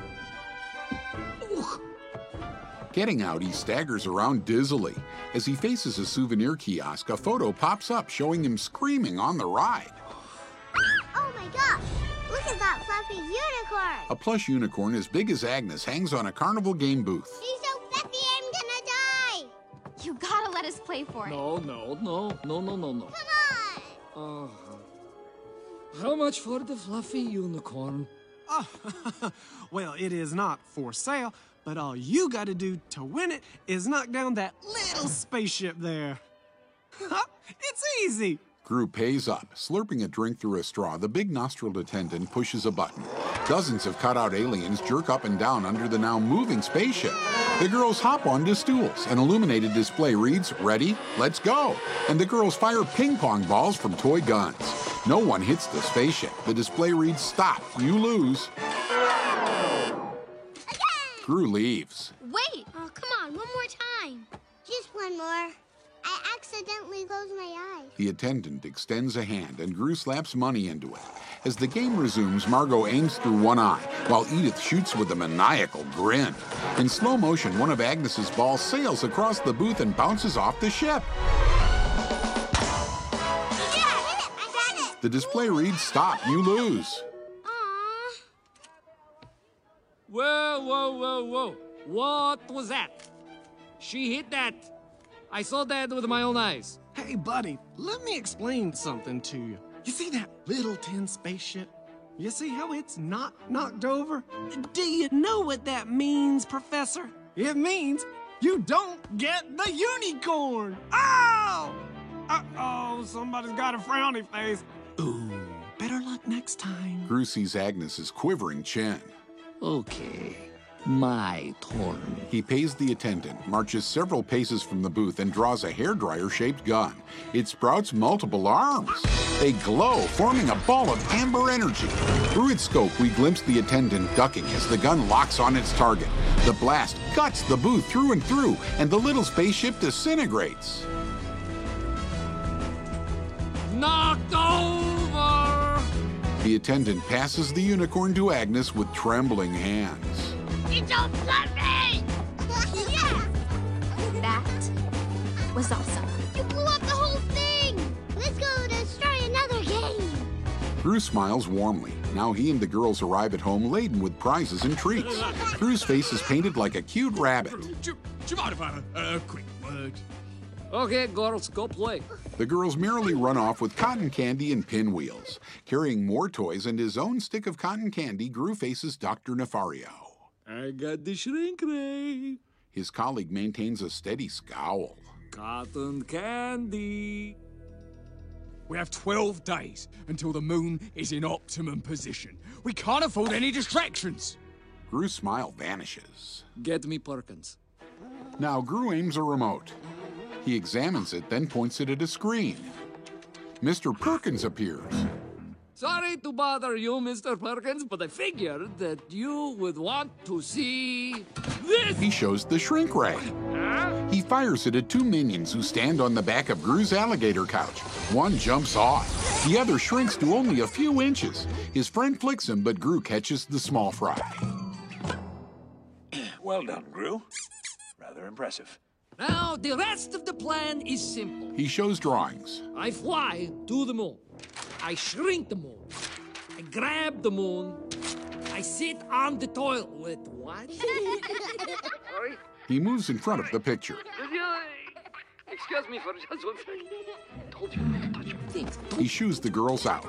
Getting out, he staggers around dizzily. As he faces a souvenir kiosk, a photo pops up showing him screaming on the ride. Oh my gosh! Look at that fluffy unicorn! A plush unicorn as big as Agnes hangs on a carnival game booth. He's so fluffy, I'm gonna die! You gotta let us play for it. No. Come on! How much for the fluffy unicorn? Oh, well, it is not for sale, but all you gotta do to win it is knock down that little spaceship there. It's easy. Gru pays up. Slurping a drink through a straw, the big nostriled attendant pushes a button. Dozens of cut-out aliens jerk up and down under the now moving spaceship. The girls hop onto stools. An illuminated display reads, "Ready? Let's go!" And the girls fire ping-pong balls from toy guns. No one hits the spaceship. The display reads, "Stop, you lose." Gru leaves. Wait! Oh, come on, one more time. Just one more. I accidentally closed my eyes. The attendant extends a hand and Gru slaps money into it. As the game resumes, Margot aims through one eye, while Edith shoots with a maniacal grin. In slow motion, one of Agnes's balls sails across the booth and bounces off the ship. I got it! The display reads, "Stop, you lose." Whoa. What was that? She hit that. I saw that with my own eyes. Hey, buddy, let me explain something to you. You see that little tin spaceship? You see how it's not knocked over? Do you know what that means, Professor? It means you don't get the unicorn. Oh! Uh-oh, somebody's got a frowny face. Ooh, better luck next time. Gru sees Agnes's quivering chin. Okay, my turn. He pays the attendant, marches several paces from the booth, and draws a hairdryer-shaped gun. It sprouts multiple arms. They glow, forming a ball of amber energy. Through its scope, we glimpse the attendant ducking as the gun locks on its target. The blast cuts the booth through and through, and the little spaceship disintegrates. Knocked over! The attendant passes the unicorn to Agnes with trembling hands. It's all fluffy! Yeah! That was awesome. You blew up the whole thing! Let's go, let's try another game! Gru smiles warmly. Now he and the girls arrive at home laden with prizes and treats. Gru's face is painted like a cute rabbit. Do you mind if I have a quick word? Okay, girls, go play. The girls merrily run off with cotton candy and pinwheels. Carrying more toys and his own stick of cotton candy, Gru faces Dr. Nefario. I got the shrink ray. His colleague maintains a steady scowl. Cotton candy. We have 12 days until the moon is in optimum position. We can't afford any distractions. Gru's smile vanishes. Get me Perkins. Now Gru aims a remote. He examines it, then points it at a screen. Mr. Perkins appears. Sorry to bother you, Mr. Perkins, but I figured that you would want to see this. He shows the shrink ray. He fires it at two minions who stand on the back of Gru's alligator couch. One jumps off. The other shrinks to only a few inches. His friend flicks him, but Gru catches the small fry. Well done, Gru. Rather impressive. Now, the rest of the plan is simple. He shows drawings. I fly to the moon. I shrink the moon. I grab the moon. I sit on the toilet. What? Sorry? He moves in front of the picture. Excuse me for just 1 second. Told you not to touch my things. He shoos the girls out.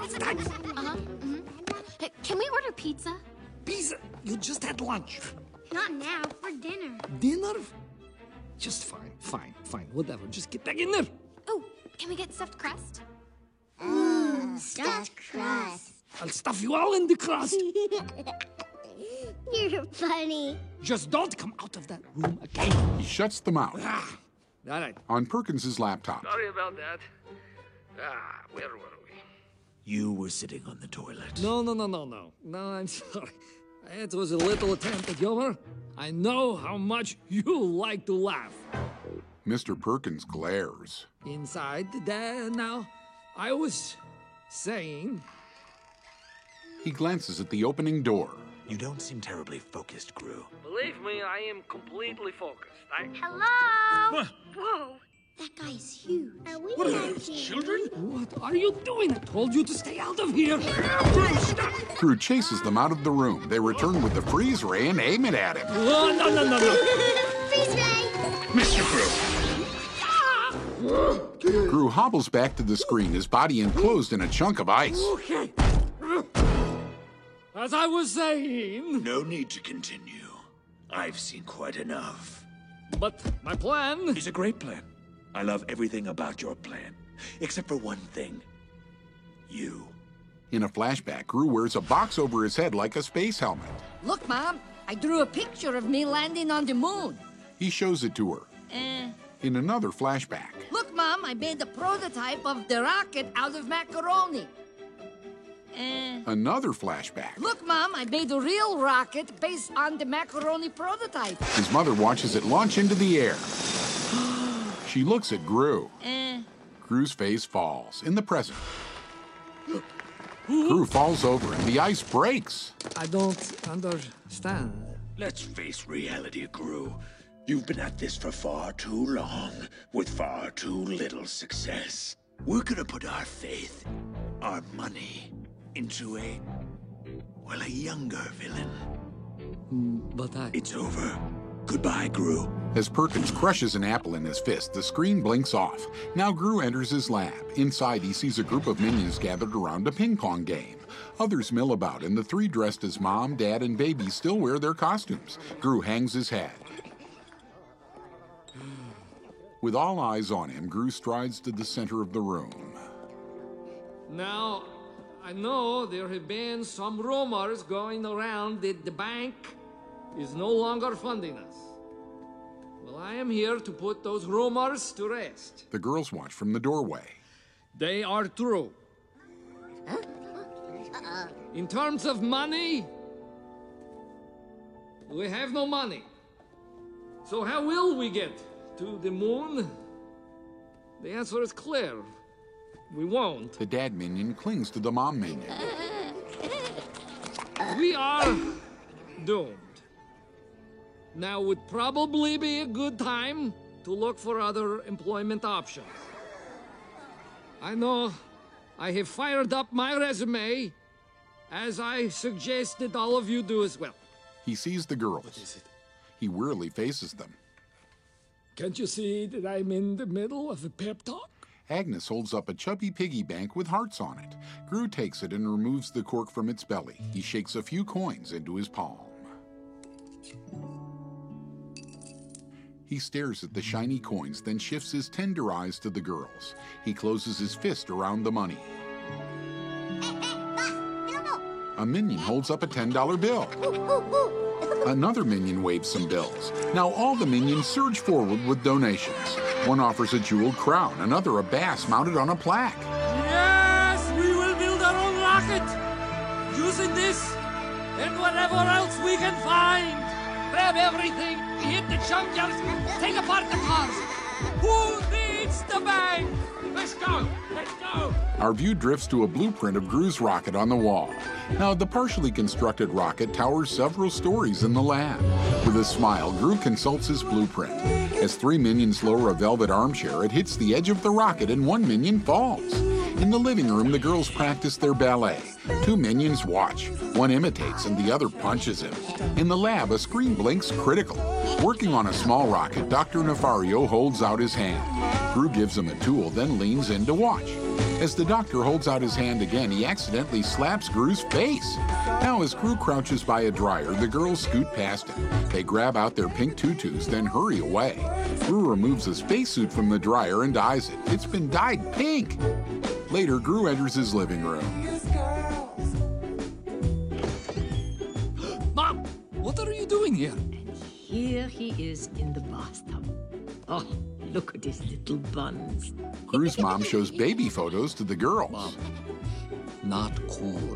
Hey, can we order pizza? Pizza? You just had lunch. Not now, for dinner. Dinner? just fine, whatever. Just get back in there. Oh, can we get stuffed crust? Stuffed crust. I'll stuff you all in the crust. You're funny. Just don't come out of that room again. He shuts them out. All right. On Perkins's laptop, Sorry about that. Where were we? You were sitting on the toilet. No, I'm sorry. It was a little attempt at humor. I know how much you like to laugh. Mr. Perkins glares. Inside now, I was saying... He glances at the opening door. You don't seem terribly focused, Gru. Believe me, I am completely focused. Hello? Whoa, that guy's huge. Are we Children? What are you doing? I told you to stay out of here. Gru chases them out of the room. They return with the freeze ray and aim it at him. Oh, no. Freeze ray! Mr. Gru! Gru hobbles back to the screen, his body enclosed in a chunk of ice. Okay. As I was saying... No need to continue. I've seen quite enough. But my plan... It's a great plan. I love everything about your plan. Except for one thing. You. In a flashback, Gru wears a box over his head like a space helmet. Look, Mom, I drew a picture of me landing on the moon. He shows it to her. In another flashback, Look, Mom, I made a prototype of the rocket out of macaroni. another flashback. Look, Mom, I made a real rocket based on the macaroni prototype. His mother watches it launch into the air. She looks at Gru. Gru's face falls. In the present, Gru falls over and the ice breaks. I don't understand. Let's face reality, Gru. You've been at this for far too long, with far too little success. We're gonna put our faith, our money, into a younger villain. But It's over. Goodbye, Gru. As Perkins crushes an apple in his fist, the screen blinks off. Now Gru enters his lab. Inside, he sees a group of minions gathered around a ping pong game. Others mill about, and the three dressed as Mom, Dad, and Baby still wear their costumes. Gru hangs his head. With all eyes on him, Gru strides to the center of the room. Now, I know there have been some rumors going around that the bank is no longer funding us. Well, I am here to put those rumors to rest. The girls watch from the doorway. They are true. In terms of money, we have no money. So how will we get to the moon? The answer is clear. We won't. The dad minion clings to the mom minion. We are doomed. Now would probably be a good time to look for other employment options. I know I have fired up my resume, as I suggested all of you do as well. He sees the girls. What is it? He wearily faces them. Can't you see that I'm in the middle of a pep talk? Agnes holds up a chubby piggy bank with hearts on it. Gru takes it and removes the cork from its belly. He shakes a few coins into his palm. He stares at the shiny coins, then shifts his tender eyes to the girls. He closes his fist around the money. A minion holds up a $10 bill. Another minion waves some bills. Now all the minions surge forward with donations. One offers a jeweled crown, another a bass mounted on a plaque. Yes, we will build our own rocket using this and whatever else we can find. Grab everything, hit the junkyards, take apart the cars. Who needs the bank? Let's go! Let's go! Our view drifts to a blueprint of Gru's rocket on the wall. Now, the partially constructed rocket towers several stories in the lab. With a smile, Gru consults his blueprint. As three minions lower a velvet armchair, it hits the edge of the rocket and one minion falls. In the living room, the girls practice their ballet. Two minions watch. One imitates and the other punches him. In the lab, a screen blinks critical. Working on a small rocket, Dr. Nefario holds out his hand. Gru gives him a tool, then leans in to watch. As the doctor holds out his hand again, he accidentally slaps Gru's face. Now, as Gru crouches by a dryer, the girls scoot past him. They grab out their pink tutus, then hurry away. Gru removes a spacesuit from the dryer and dyes it. It's been dyed pink. Later, Gru enters his living room. Mom, what are you doing here? Here he is in the bathtub. Oh, look at his little buns. Gru's mom shows baby photos to the girls. Mom, not cool.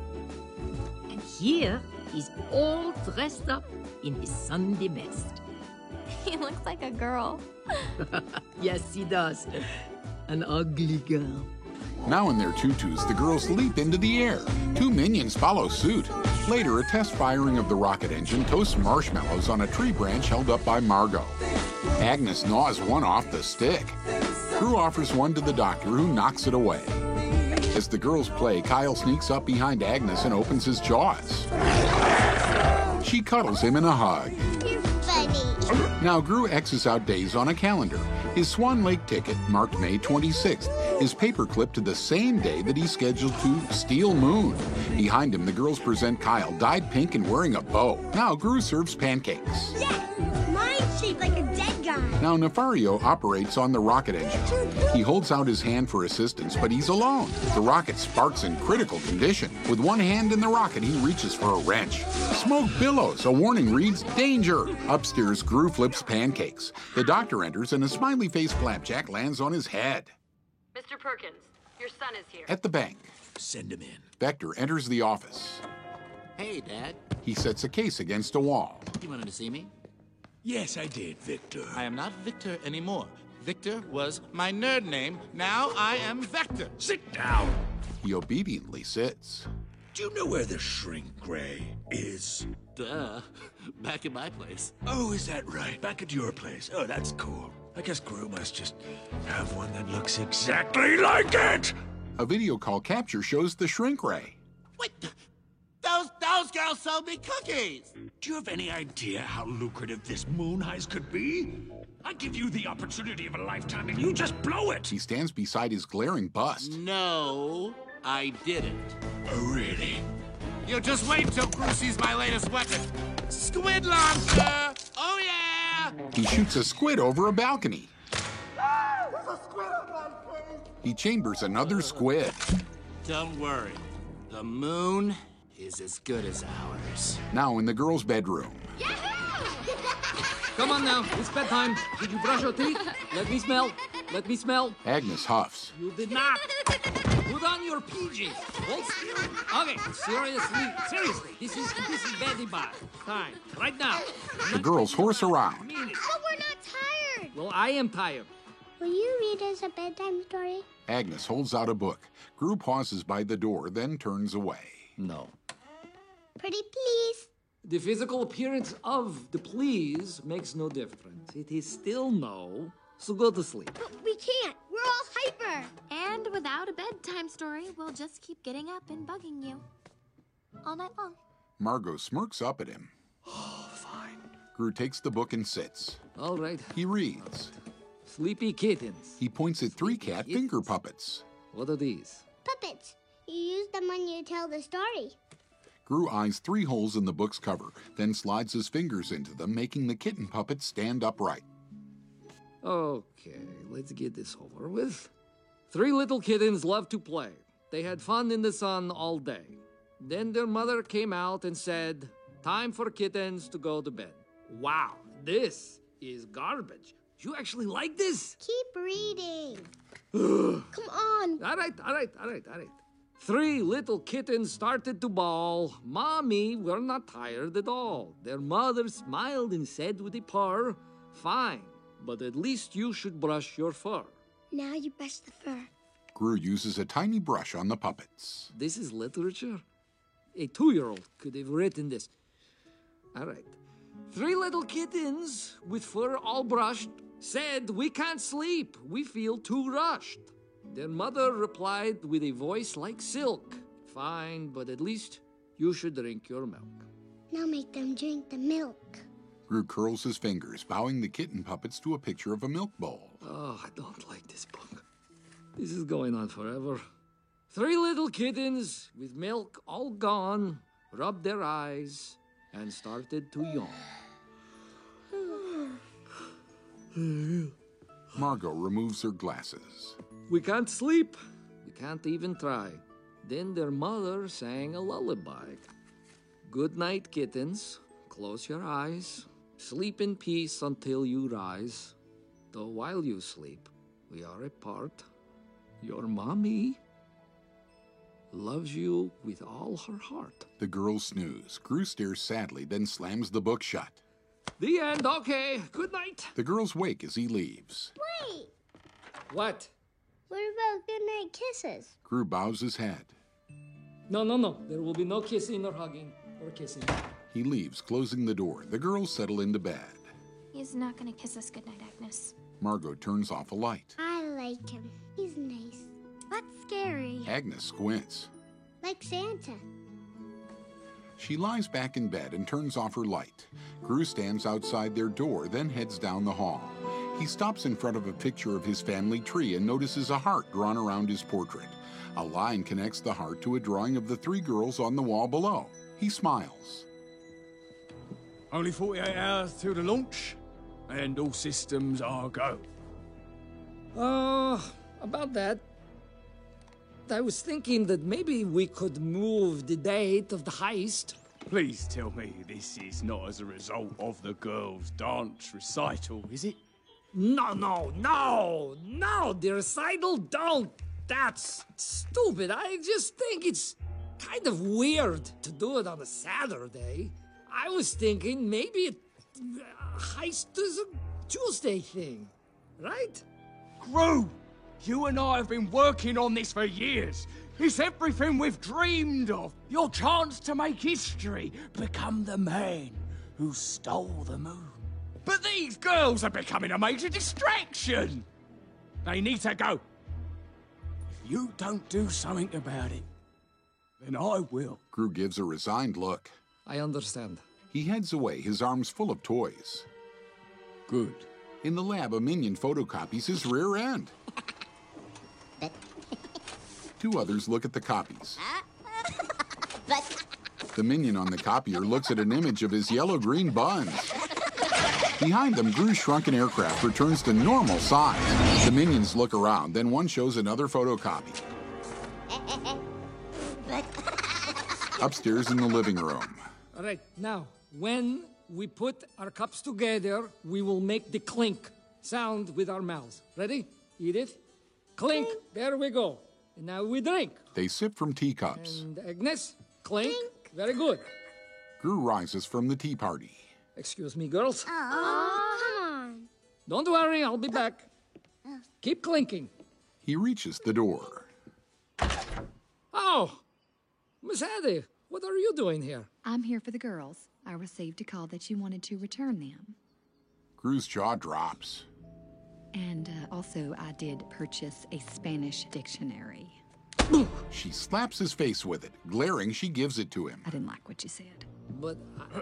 And here he's all dressed up in his Sunday best. He looks like a girl. Yes, he does. An ugly girl. Now in their tutus, the girls leap into the air. 2 minions follow suit. Later, a test firing of the rocket engine toasts marshmallows on a tree branch held up by Margot. Agnes gnaws one off the stick. Gru offers one to the doctor, who knocks it away. As the girls play, Kyle sneaks up behind Agnes and opens his jaws. She cuddles him in a hug. You're funny. Now Gru X's out days on a calendar. His Swan Lake ticket marked May 26th. His paperclip to the same day that he's scheduled to Steel Moon. Behind him, the girls present Kyle, dyed pink and wearing a bow. Now Gru serves pancakes. Yeah, mine's shaped like a dead guy. Now Nefario operates on the rocket engine. He holds out his hand for assistance, but he's alone. The rocket sparks in critical condition. With one hand in the rocket, he reaches for a wrench. Smoke billows. A warning reads, "Danger!" Upstairs, Gru flips pancakes. The doctor enters and a smiley-faced flapjack lands on his head. Mr. Perkins, your son is here. At the bank, Send him in. Vector enters the office. Hey, Dad. He sets a case against a wall. You wanted to see me? Yes, I did, Victor. I am not Victor anymore. Victor was my nerd name. Now I am Vector. Sit down. He obediently sits. Do you know where the shrink ray is? Duh. Back in my place. Oh, is that right? Back at your place. Oh, that's cool. I guess Gru must just have one that looks exactly like it. A video call capture shows the shrink ray. Wait, those girls sold me cookies. Do you have any idea how lucrative this moon heist could be? I give you the opportunity of a lifetime and you just blow it. He stands beside his glaring bust. No, I didn't. Oh, really? You just wait till Gru sees my latest weapon. Squid launcher! Oh, yeah! He shoots a squid over a balcony. He chambers another squid. Don't worry. The moon is as good as ours. Now in the girls' bedroom. Come on now, it's bedtime. Did you brush your teeth? Let me smell. Let me smell. Agnes huffs. You did not. Put on your PJs. Hold still. Okay, seriously, this is very bad. Time, right now. The girls horse around. But we're not tired. Well, I am tired. Will you read us a bedtime story? Agnes holds out a book. Gru pauses by the door, then turns away. No. Pretty please. The physical appearance of the please makes no difference. It is still no, so go to sleep. But we can't. We're all hyper. And without a bedtime story, we'll just keep getting up and bugging you. All night long. Margot smirks up at him. Oh, fine. Gru takes the book and sits. All right. He reads. Sleepy kittens. He points at 3 cat finger puppets. What are these? Puppets. You use them when you tell the story. Gru eyes 3 holes in the book's cover, then slides his fingers into them, making the kitten puppets stand upright. Okay, let's get this over with. 3 little kittens loved to play. They had fun in the sun all day. Then their mother came out and said, "Time for kittens to go to bed." Wow, this is garbage. You actually like this? Keep reading. Come on. All right. 3 little kittens started to bawl. Mommy were not tired at all. Their mother smiled and said with a purr, "Fine, but at least you should brush your fur." Now you brush the fur. Gru uses a tiny brush on the puppets. This is literature? A 2-year-old could have written this. All right. 3 little kittens with fur all brushed said, "We can't sleep. We feel too rushed." Their mother replied with a voice like silk, "Fine, but at least you should drink your milk." Now make them drink the milk. Gru curls his fingers, bowing the kitten puppets to a picture of a milk bowl. Oh, I don't like this book. This is going on forever. 3 little kittens with milk all gone rubbed their eyes and started to yawn. Margot removes her glasses. We can't sleep. We can't even try. Then their mother sang a lullaby. Good night, kittens. Close your eyes. Sleep in peace until you rise. Though while you sleep, we are apart. Your mommy loves you with all her heart. The girls snooze. Gru stares sadly, then slams the book shut. The end. Okay. Good night. The girls wake as he leaves. Wait! What? What about goodnight kisses? Gru bows his head. No. There will be no kissing or hugging or kissing. He leaves, closing the door. The girls settle into bed. He's not gonna kiss us goodnight, Agnes. Margot turns off a light. I like him. He's nice. But scary. Agnes squints. Like Santa. She lies back in bed and turns off her light. Gru stands outside their door, then heads down the hall. He stops in front of a picture of his family tree and notices a heart drawn around his portrait. A line connects the heart to a drawing of the 3 girls on the wall below. He smiles. Only 48 hours till the launch, and all systems are go. About that, I was thinking that maybe we could move the date of the heist. Please tell me this is not as a result of the girls' dance recital, is it? No, the recital don't. That's stupid. I just think it's kind of weird to do it on a Saturday. I was thinking maybe a heist is a Tuesday thing, right? Gru, you and I have been working on this for years. It's everything we've dreamed of. Your chance to make history, become the man who stole the moon. But these girls are becoming a major distraction. They need to go. If you don't do something about it, then I will. Gru gives a resigned look. I understand. He heads away, his arms full of toys. Good. In the lab, a minion photocopies his rear end. 2 others look at the copies. The minion on the copier looks at an image of his yellow-green buns. Behind them, Gru's shrunken aircraft returns to normal size. The minions look around, then one shows another photocopy. Upstairs in the living room. All right, now, when we put our cups together, we will make the clink sound with our mouths. Ready? Edith? Clink. There we go. And now we drink. They sip from teacups. And Agnes? Clink. Very good. Gru rises from the tea party. Excuse me, girls. Oh, come on. Don't worry, I'll be back. Keep clinking. He reaches the door. Oh! Miss Hattie, what are you doing here? I'm here for the girls. I received a call that you wanted to return them. Gru's jaw drops. And also, I did purchase a Spanish dictionary. She slaps his face with it. Glaring, she gives it to him. I didn't like what you said. But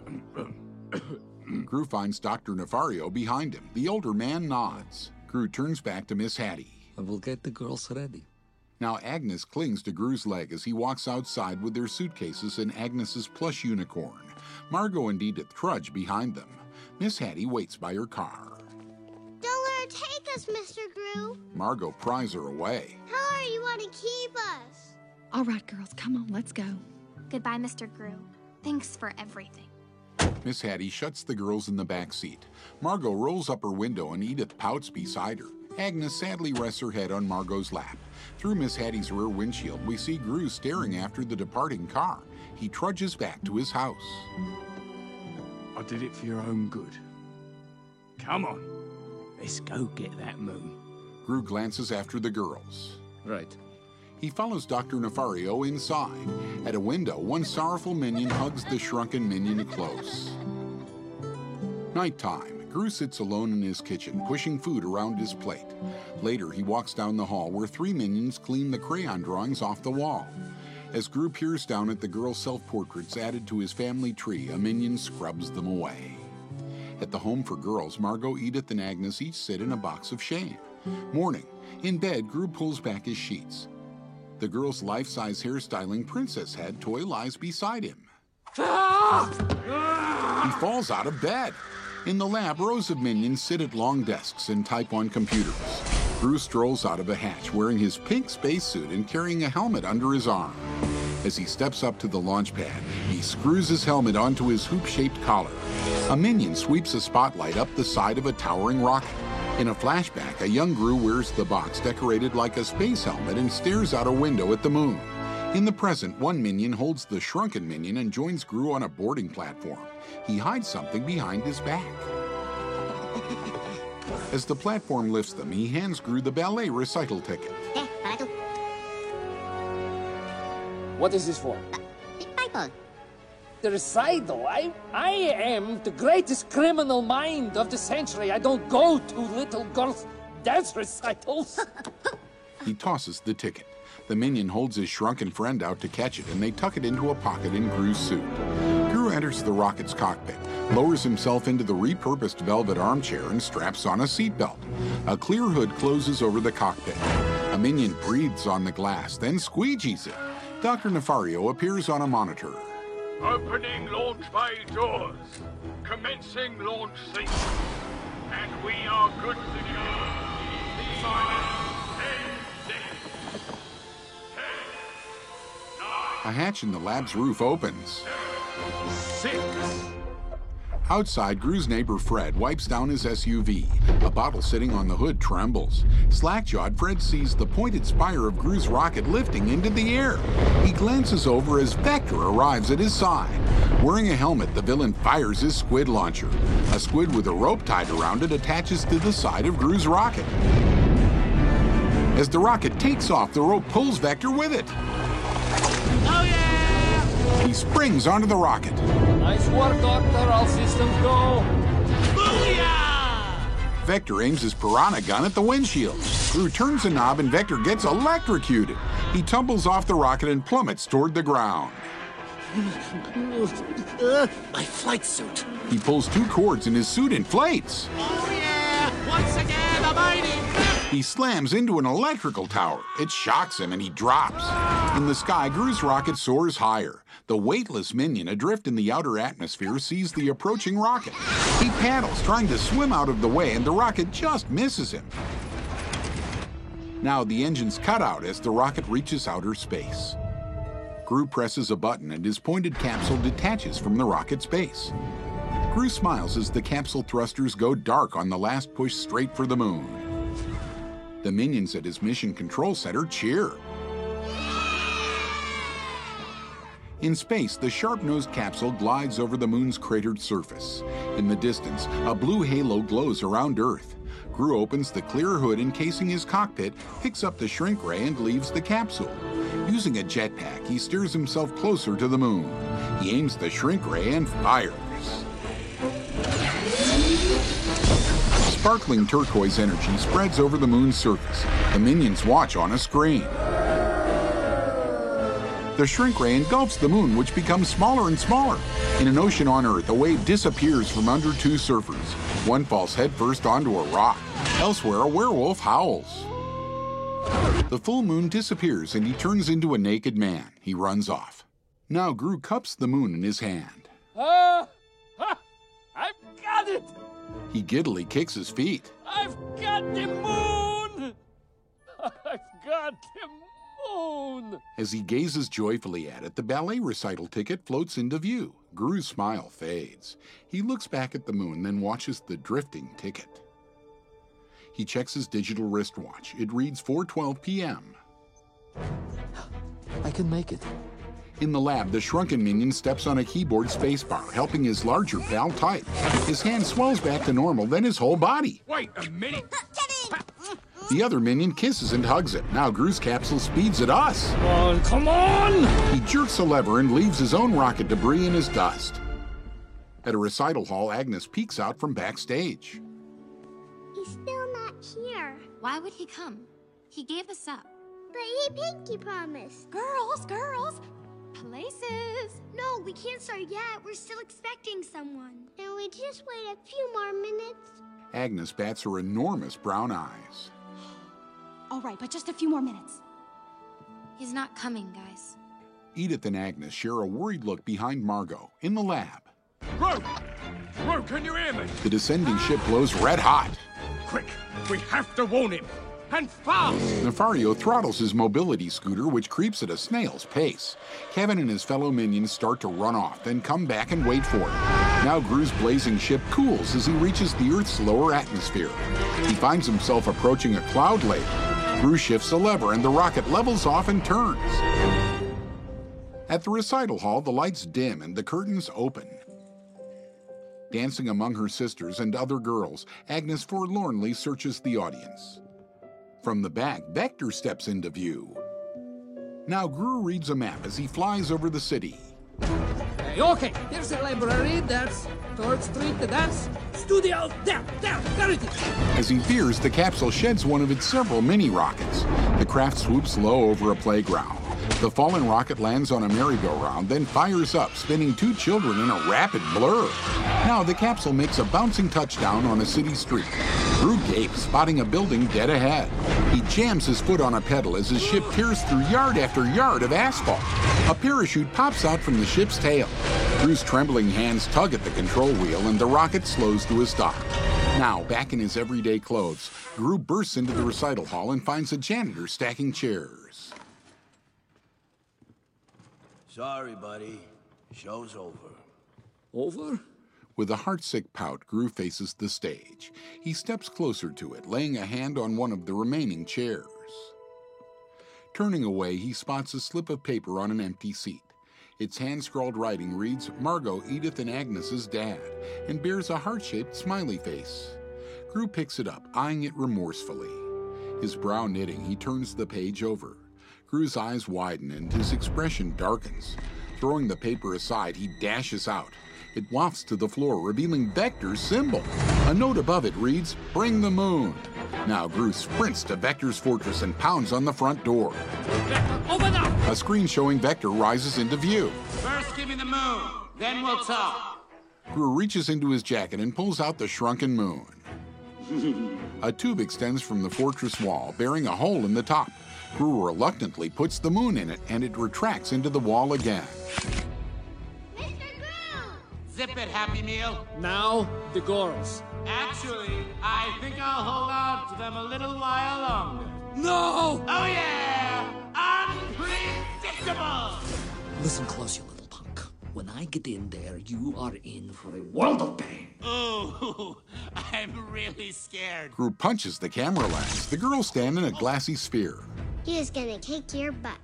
Gru finds Dr. Nefario behind him. The older man nods. Gru turns back to Miss Hattie. I will get the girls ready. Now Agnes clings to Gru's leg as he walks outside with their suitcases and Agnes's plush unicorn. Margot and Edith trudge behind them. Miss Hattie waits by her car. Don't let her take us, Mr. Gru. Margot pries her away. Tell her you want to keep us. All right, girls, come on, let's go. Goodbye, Mr. Gru. Thanks for everything. Miss Hattie shuts the girls in the back seat. Margot rolls up her window and Edith pouts beside her. Agnes sadly rests her head on Margot's lap. Through Miss Hattie's rear windshield, we see Gru staring after the departing car. He trudges back to his house. I did it for your own good. Come on, let's go get that moon. Gru glances after the girls. Right. He follows Dr. Nefario inside. At a window, one sorrowful minion hugs the shrunken minion close. Nighttime. Gru sits alone in his kitchen, pushing food around his plate. Later, he walks down the hall where 3 minions clean the crayon drawings off the wall. As Gru peers down at the girls' self-portraits added to his family tree, a minion scrubs them away. At the home for girls, Margot, Edith, and Agnes each sit in a box of shame. Morning. In bed, Gru pulls back his sheets. The girl's life-size hairstyling princess head toy lies beside him. He falls out of bed. In the lab, rows of minions sit at long desks and type on computers. Gru strolls out of a hatch wearing his pink spacesuit and carrying a helmet under his arm. As he steps up to the launch pad, he screws his helmet onto his hoop-shaped collar. A minion sweeps a spotlight up the side of a towering rocket. In a flashback, a young Gru wears the box decorated like a space helmet and stares out a window at the moon. In the present, one minion holds the shrunken minion and joins Gru on a boarding platform. He hides something behind his back. As the platform lifts them, he hands Gru the ballet recital ticket. What is this for? Bible. The recital? I am the greatest criminal mind of the century. I don't go to little girls' dance recitals. He tosses the ticket. The minion holds his shrunken friend out to catch it, and they tuck it into a pocket in Gru's suit. Gru enters the rocket's cockpit, lowers himself into the repurposed velvet armchair, and straps on a seatbelt. A clear hood closes over the cockpit. A minion breathes on the glass, then squeegees it. Dr. Nefario appears on a monitor. Opening launch bay doors. Commencing launch sequence. And we are good to go. Silence. A hatch in the lab's roof opens. 6. Outside, Gru's neighbor Fred wipes down his SUV. A bottle sitting on the hood trembles. Slack-jawed, Fred sees the pointed spire of Gru's rocket lifting into the air. He glances over as Vector arrives at his side. Wearing a helmet, the villain fires his squid launcher. A squid with a rope tied around it attaches to the side of Gru's rocket. As the rocket takes off, the rope pulls Vector with it. Oh, yeah! He springs onto the rocket. Nice work, Doctor. All systems go. Booyah! Vector aims his piranha gun at the windshield. Gru turns a knob and Vector gets electrocuted. He tumbles off the rocket and plummets toward the ground. My flight suit. He pulls 2 cords and his suit inflates. Oh, yeah! Once again, a mighty He slams into an electrical tower. It shocks him and he drops. In the sky, Gru's rocket soars higher. The weightless minion adrift in the outer atmosphere sees the approaching rocket. He paddles, trying to swim out of the way, and the rocket just misses him. Now the engines cut out as the rocket reaches outer space. Gru presses a button and his pointed capsule detaches from the rocket's base. Gru smiles as the capsule thrusters go dark on the last push straight for the moon. The minions at his mission control center cheer. In space, the sharp-nosed capsule glides over the moon's cratered surface. In the distance, a blue halo glows around Earth. Gru opens the clear hood encasing his cockpit, picks up the shrink ray, and leaves the capsule. Using a jetpack, he steers himself closer to the moon. He aims the shrink ray and fires. Sparkling turquoise energy spreads over the moon's surface. The minions watch on a screen. The shrink ray engulfs the moon, which becomes smaller and smaller. In an ocean on Earth, a wave disappears from under 2 surfers. One falls headfirst onto a rock. Elsewhere, a werewolf howls. The full moon disappears and he turns into a naked man. He runs off. Now Gru cups the moon in his hand. I've got it! He giddily kicks his feet. I've got the moon! I've got the moon! As he gazes joyfully at it, the ballet recital ticket floats into view. Gru's smile fades. He looks back at the moon, then watches the drifting ticket. He checks his digital wristwatch. It reads 4:12 p.m. I can make it. In the lab, the shrunken minion steps on a keyboard spacebar, helping his larger pal type. His hand swells back to normal, then his whole body. Wait a minute. The other minion kisses and hugs it. Now Gru's capsule speeds at us. Come on! He jerks a lever and leaves his own rocket debris in his dust. At a recital hall, Agnes peeks out from backstage. He's still not here. Why would he come? He gave us up. But he pinky promised. Girls! Places! No, we can't start yet. We're still expecting someone. Can we just wait a few more minutes? Agnes bats her enormous brown eyes. All right, but just a few more minutes. He's not coming, guys. Edith and Agnes share a worried look behind Margot in the lab. Gru! Gru, can you hear me? The descending ship blows red hot. Quick, we have to warn him. And fast! Nefario throttles his mobility scooter, which creeps at a snail's pace. Kevin and his fellow minions start to run off, then come back and wait for him. Now Gru's blazing ship cools as he reaches the Earth's lower atmosphere. He finds himself approaching a cloud lake. Gru shifts a lever and the rocket levels off and turns. At the recital hall, the lights dim and the curtains open. Dancing among her sisters and other girls, Agnes forlornly searches the audience. From the back, Vector steps into view. Now Gru reads a map as he flies over the city. Hey, okay, here's the library, that's 3rd Street, that's studio, there it is. As he veers, the capsule sheds one of its several mini-rockets. The craft swoops low over a playground. The fallen rocket lands on a merry-go-round, then fires up, spinning 2 children in a rapid blur. Now the capsule makes a bouncing touchdown on a city street. Gru gapes, spotting a building dead ahead. He jams his foot on a pedal as his ship tears through yard after yard of asphalt. A parachute pops out from the ship's tail. Gru's trembling hands tug at the control wheel and the rocket slows to a stop. Now, back in his everyday clothes, Gru bursts into the recital hall and finds a janitor stacking chairs. Sorry, buddy. Show's over. Over? With a heartsick pout, Gru faces the stage. He steps closer to it, laying a hand on one of the remaining chairs. Turning away, he spots a slip of paper on an empty seat. Its hand-scrawled writing reads, Margot, Edith, and Agnes's dad, and bears a heart-shaped smiley face. Gru picks it up, eyeing it remorsefully. His brow knitting, he turns the page over. Gru's eyes widen and his expression darkens. Throwing the paper aside, he dashes out. It wafts to the floor, revealing Vector's symbol. A note above it reads, Bring the moon. Now Gru sprints to Vector's fortress and pounds on the front door. Vector, open up! A screen showing Vector rises into view. First give me the moon, then we'll talk. Gru reaches into his jacket and pulls out the shrunken moon. A tube extends from the fortress wall, bearing a hole in the top. Gru reluctantly puts the moon in it, and it retracts into the wall again. Zip it, Happy Meal. Now, the girls. Actually, I think I'll hold on to them a little while longer. No! Oh yeah! Unpredictable! Listen close, you little punk. When I get in there, you are in for a world of pain. Ooh, I'm really scared. Gru punches the camera lens. The girls stand in a glassy sphere. He is gonna kick your butt.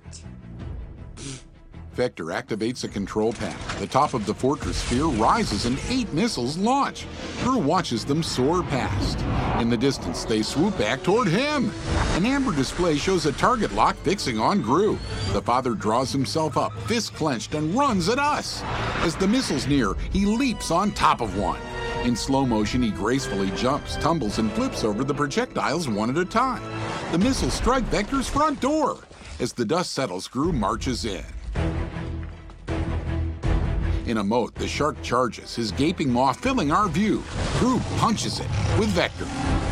Vector activates a control panel. The top of the fortress sphere rises and 8 missiles launch. Gru watches them soar past. In the distance, they swoop back toward him. An amber display shows a target lock fixing on Gru. The father draws himself up, fists clenched, and runs at us. As the missiles near, he leaps on top of one. In slow motion, he gracefully jumps, tumbles, and flips over the projectiles one at a time. The missiles strike Vector's front door. As the dust settles, Gru marches in. In a moat, the shark charges, his gaping maw filling our view. Gru punches it with Vector.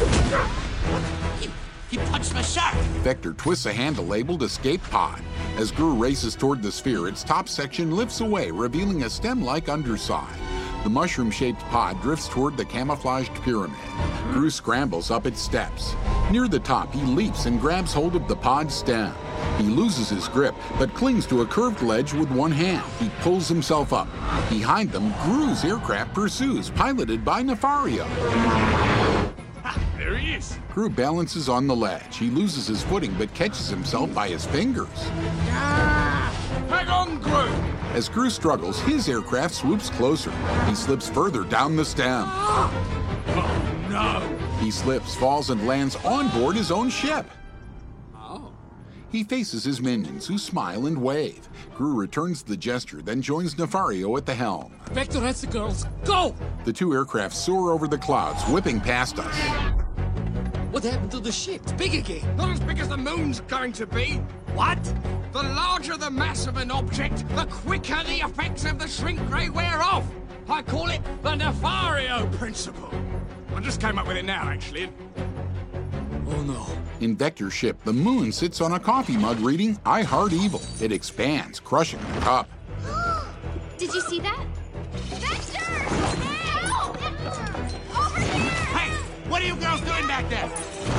He punched my shark! Vector twists a handle labeled Escape Pod. As Gru races toward the sphere, its top section lifts away, revealing a stem-like underside. The mushroom-shaped pod drifts toward the camouflaged pyramid. Gru scrambles up its steps. Near the top, he leaps and grabs hold of the pod stem. He loses his grip, but clings to a curved ledge with one hand. He pulls himself up. Behind them, Gru's aircraft pursues, piloted by Nefario. There he is. Gru balances on the ledge. He loses his footing, but catches himself by his fingers. Hang on, Gru! As Gru struggles, his aircraft swoops closer. He slips further down the stem. Oh, no! He slips, falls, and lands on board his own ship. Oh. He faces his minions, who smile and wave. Gru returns the gesture, then joins Nefario at the helm. Vector has the girls. Go! The 2 aircraft soar over the clouds, whipping past us. What happened to the ship? It's big again. Not as big as the moon's going to be. What? The larger the mass of an object, the quicker the effects of the shrink ray wear off. I call it the Nefario principle. I just came up with it now, actually. Oh no. In Vector's ship, the moon sits on a coffee mug reading I Heart Evil. It expands, crushing the cup. Did you see that? Vector! Help! Over here! Hey, what are you girls doing back there?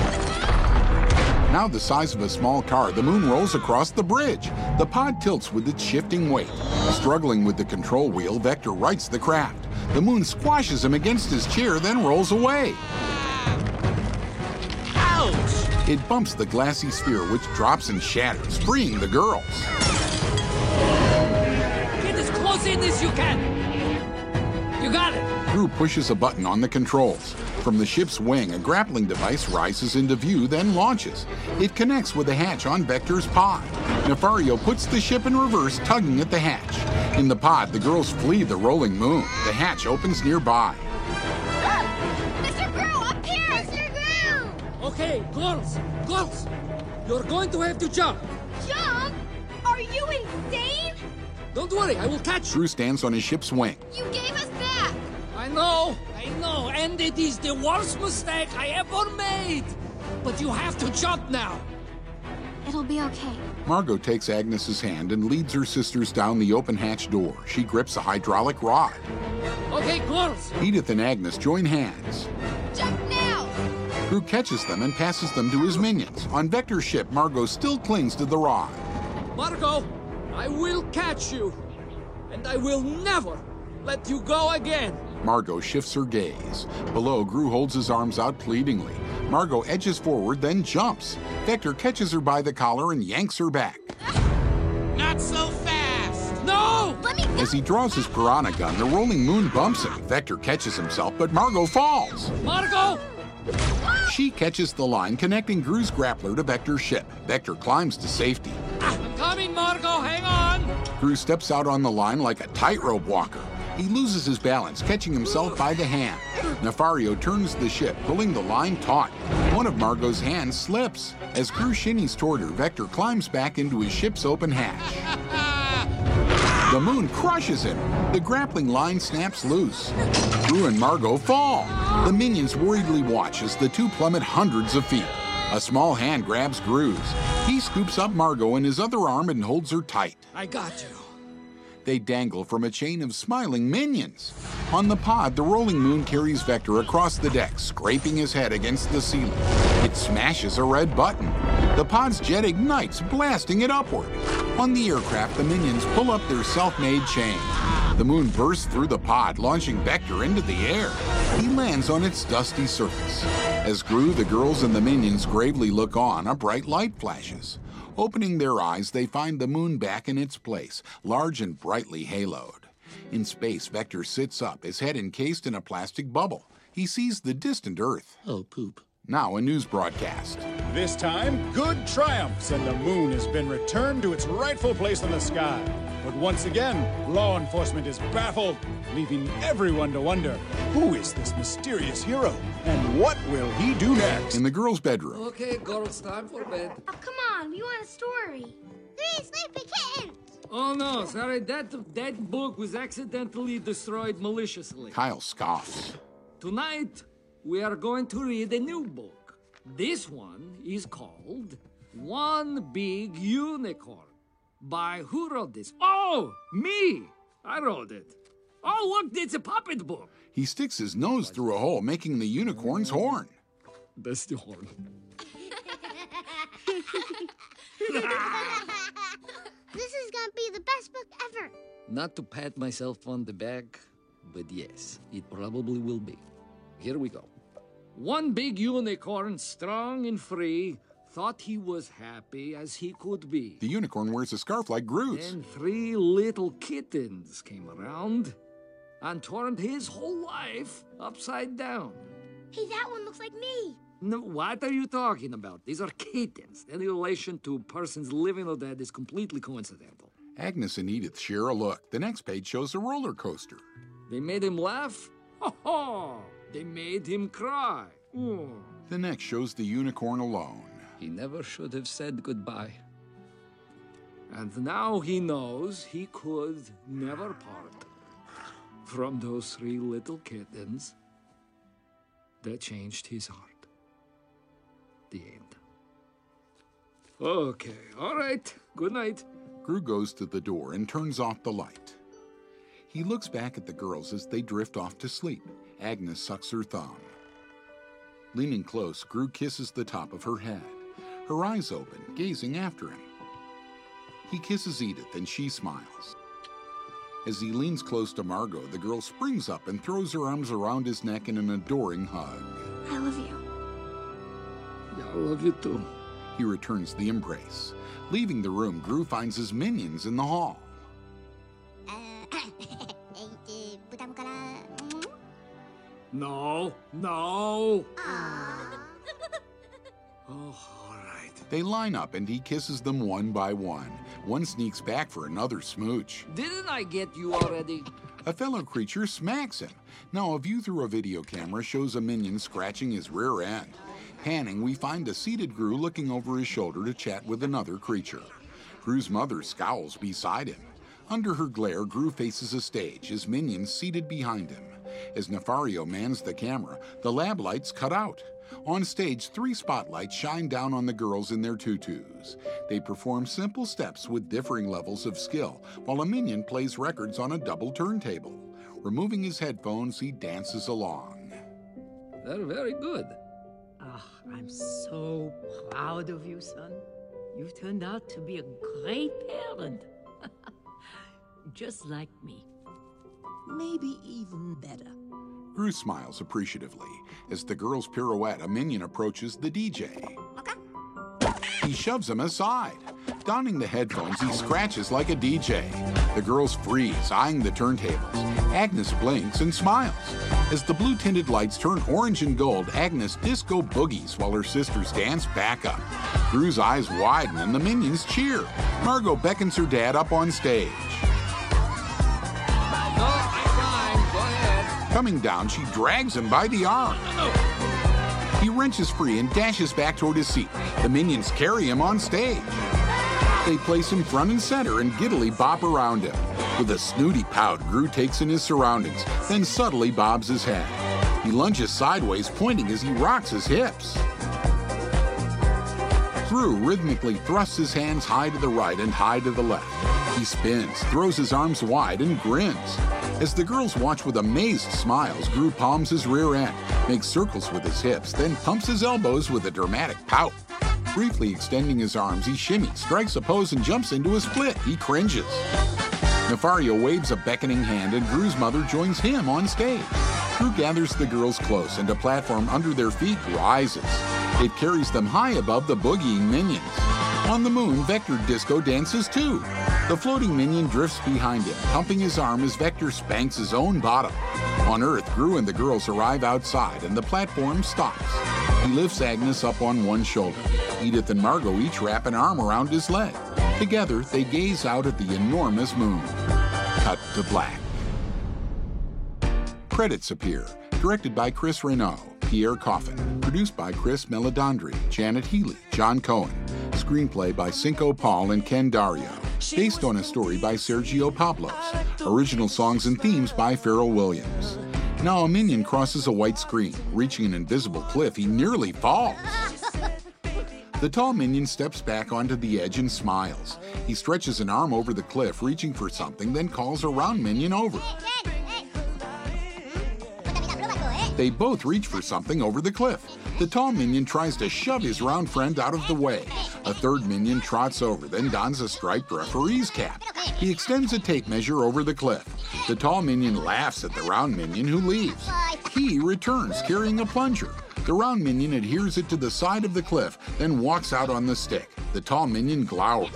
Now the size of a small car, the moon rolls across the bridge. The pod tilts with its shifting weight. Struggling with the control wheel, Vector rights the craft. The moon squashes him against his chair, then rolls away. Ouch! It bumps the glassy sphere, which drops and shatters, freeing the girls. Get as close in as you can. You got it. Gru pushes a button on the controls. From the ship's wing, a grappling device rises into view, then launches. It connects with a hatch on Vector's pod. Nefario puts the ship in reverse, tugging at the hatch. In the pod, the girls flee the rolling moon. The hatch opens nearby. Mr. Gru, up here! Mr. Gru! Okay, girls, you're going to have to jump. Jump? Are you insane? Don't worry, I will catch you. Gru stands on his ship's wing. You gave us back! I know, and it is the worst mistake I ever made. But you have to jump now. It'll be okay. Margot takes Agnes's hand and leads her sisters down the open hatch door. She grips a hydraulic rod. Okay, girls. Edith and Agnes join hands. Jump now! Gru catches them and passes them to his minions. On Vector's ship, Margot still clings to the rod. Margot, I will catch you, and I will never let you go again. Margot shifts her gaze. Below, Gru holds his arms out pleadingly. Margot edges forward, then jumps. Vector catches her by the collar and yanks her back. Not so fast! No! Let me... As he draws his piranha gun, the rolling moon bumps him. Vector catches himself, but Margot falls. Margot! She catches the line connecting Gru's grappler to Vector's ship. Vector climbs to safety. I'm coming, Margot, hang on! Gru steps out on the line like a tightrope walker. He loses his balance, catching himself by the hand. Nefario turns the ship, pulling the line taut. One of Margot's hands slips. As Gru shinnies toward her, Vector climbs back into his ship's open hatch. The moon crushes him. The grappling line snaps loose. Gru and Margot fall. The minions worriedly watch as the two plummet hundreds of feet. A small hand grabs Gru's. He scoops up Margot in his other arm and holds her tight. I got you. They dangle from a chain of smiling minions. On the pod, the rolling moon carries Vector across the deck, scraping his head against the ceiling. It smashes a red button. The pod's jet ignites, blasting it upward. On the aircraft, the minions pull up their self-made chain. The moon bursts through the pod, launching Vector into the air. He lands on its dusty surface. As Gru, the girls, and the minions gravely look on, a bright light flashes. Opening their eyes, they find the moon back in its place, large and brightly haloed. In space, Vector sits up, his head encased in a plastic bubble. He sees the distant Earth. Oh, poop. Now a news broadcast. This time, good triumphs, and the moon has been returned to its rightful place in the sky. But once again, law enforcement is baffled, leaving everyone to wonder, who is this mysterious hero, and what will he do next? In the girls' bedroom. Okay, girls, time for bed. Oh, come on, we want a story. 3 sleepy kittens! Oh no, sorry, that book was accidentally destroyed maliciously. Kyle scoffs. Tonight, we are going to read a new book. This one is called One Big Unicorn. By who wrote this? Oh, me! I wrote it. Oh, look, it's a puppet book. He sticks his nose through a hole, making the unicorn's horn. That's the horn. This is gonna be the best book ever. Not to pat myself on the back, but yes, it probably will be. Here we go. One big unicorn, strong and free, thought he was happy as he could be. The unicorn wears a scarf like Gru's. Then 3 little kittens came around and turned his whole life upside down. Hey, that one looks like me. No, what are you talking about? These are kittens. Any relation to persons living or dead is completely coincidental. Agnes and Edith share a look. The next page shows a roller coaster. They made him laugh? Ho ho! They made him cry. Oh. The next shows the unicorn alone. He never should have said goodbye. And now he knows he could never part from those 3 little kittens that changed his heart. the end. Okay, all right. Good night. Gru goes to the door and turns off the light. He looks back at the girls as they drift off to sleep. Agnes sucks her thumb. Leaning close, Gru kisses the top of her head. Her eyes open, gazing after him. He kisses Edith and she smiles. As he leans close to Margot, the girl springs up and throws her arms around his neck in an adoring hug. I love you. Yeah, I love you too. He returns the embrace. Leaving the room, Gru finds his minions in the hall. No, no. They line up and he kisses them one by one. One sneaks back for another smooch. Didn't I get you already? A fellow creature smacks him. Now a view through a video camera shows a minion scratching his rear end. Panning, we find a seated Gru looking over his shoulder to chat with another creature. Gru's mother scowls beside him. Under her glare, Gru faces a stage, his minions seated behind him. As Nefario mans the camera, the lab lights cut out. On stage, 3 spotlights shine down on the girls in their tutus. They perform simple steps with differing levels of skill, while a minion plays records on a double turntable. Removing his headphones, he dances along. They're very good. Ah, I'm so proud of you, son. You've turned out to be a great parent. Just like me. Maybe even better. Gru smiles appreciatively. As the girls pirouette, a minion approaches the DJ. He shoves him aside. Donning the headphones, he scratches like a DJ. The girls freeze, eyeing the turntables. Agnes blinks and smiles. As the blue-tinted lights turn orange and gold, Agnes disco boogies while her sisters dance back up. Gru's eyes widen and the minions cheer. Margot beckons her dad up on stage. Coming down, she drags him by the arm. He wrenches free and dashes back toward his seat. The minions carry him on stage. They place him front and center and giddily bop around him. With a snooty pout, Gru takes in his surroundings, then subtly bobs his head. He lunges sideways, pointing as he rocks his hips. Gru rhythmically thrusts his hands high to the right and high to the left. He spins, throws his arms wide, and grins. As the girls watch with amazed smiles, Gru palms his rear end, makes circles with his hips, then pumps his elbows with a dramatic pout. Briefly extending his arms, he shimmies, strikes a pose, and jumps into a split. He cringes. Nefario waves a beckoning hand, and Gru's mother joins him on stage. Gru gathers the girls close, and a platform under their feet rises. It carries them high above the boogieing minions. On the moon, Vector Disco dances too. The floating minion drifts behind him, pumping his arm as Vector spanks his own bottom. On Earth, Gru and the girls arrive outside, and the platform stops. He lifts Agnes up on one shoulder. Edith and Margot each wrap an arm around his leg. Together, they gaze out at the enormous moon. Cut to black. Credits appear. Directed by Chris Renaud, Pierre Coffin. Produced by Chris Meledandri, Janet Healy, John Cohen. Screenplay by Cinco Paul and Ken Dario. Based on a story by Sergio Pablos. Original songs and themes by Pharrell Williams. Now a minion crosses a white screen. Reaching an invisible cliff, he nearly falls. The tall minion steps back onto the edge and smiles. He stretches an arm over the cliff, reaching for something, then calls a round minion over. They both reach for something over the cliff. The tall minion tries to shove his round friend out of the way. A third minion trots over, then dons a striped referee's cap. He extends a tape measure over the cliff. The tall minion laughs at the round minion, who leaves. He returns, carrying a plunger. The round minion adheres it to the side of the cliff, then walks out on the stick. The tall minion glowers.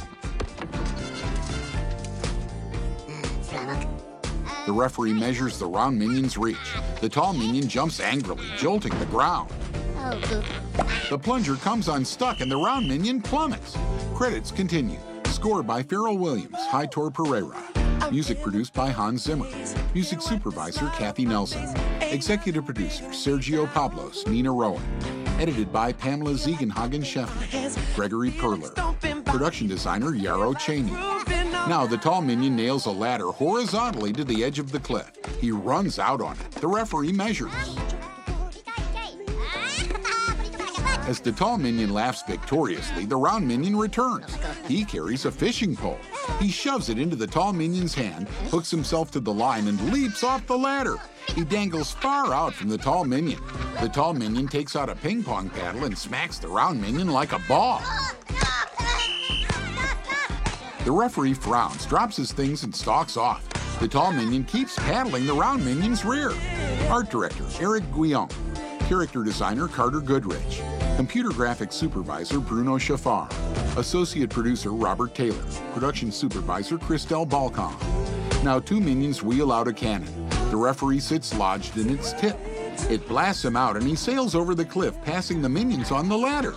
The referee measures the round minion's reach. The tall minion jumps angrily, jolting the ground. The plunger comes unstuck and the round minion plummets. Credits continue. Score by Pharrell Williams, Heitor Pereira. Music produced by Hans Zimmer. Music supervisor Kathy Nelson. Executive producer Sergio Pablos, Nina Rowan. Edited by Pamela Ziegenhagen-Scheffler. Gregory Perler. Production designer Yarrow Cheney. Now the tall minion nails a ladder horizontally to the edge of the cliff. He runs out on it. The referee measures. As the tall minion laughs victoriously, the round minion returns. He carries a fishing pole. He shoves it into the tall minion's hand, hooks himself to the line, and leaps off the ladder. He dangles far out from the tall minion. The tall minion takes out a ping pong paddle and smacks the round minion like a ball. The referee frowns, drops his things, and stalks off. The tall minion keeps paddling the round minion's rear. Art director, Eric Guillon. Character designer, Carter Goodrich. Computer graphics supervisor, Bruno Chaffar. Associate producer, Robert Taylor. Production supervisor, Christelle Balcom. Now 2 minions wheel out a cannon. The referee sits lodged in its tip. It blasts him out and he sails over the cliff, passing the minions on the ladder.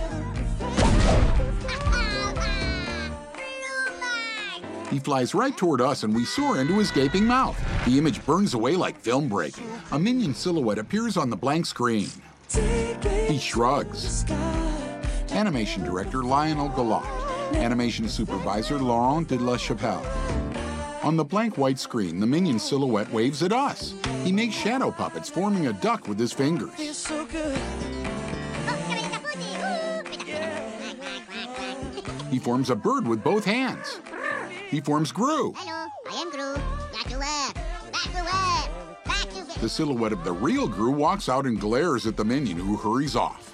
He flies right toward us and we soar into his gaping mouth. The image burns away like film breaking. A minion silhouette appears on the blank screen. He shrugs. Animation director Lionel Gallant. Animation supervisor Laurent de la Chapelle. On the blank white screen, the minion silhouette waves at us. He makes shadow puppets, forming a duck with his fingers. He forms a bird with both hands. He forms Gru. Hello, I am Gru. Back to work. Back to work. Back to work. The silhouette of the real Gru walks out and glares at the minion, who hurries off.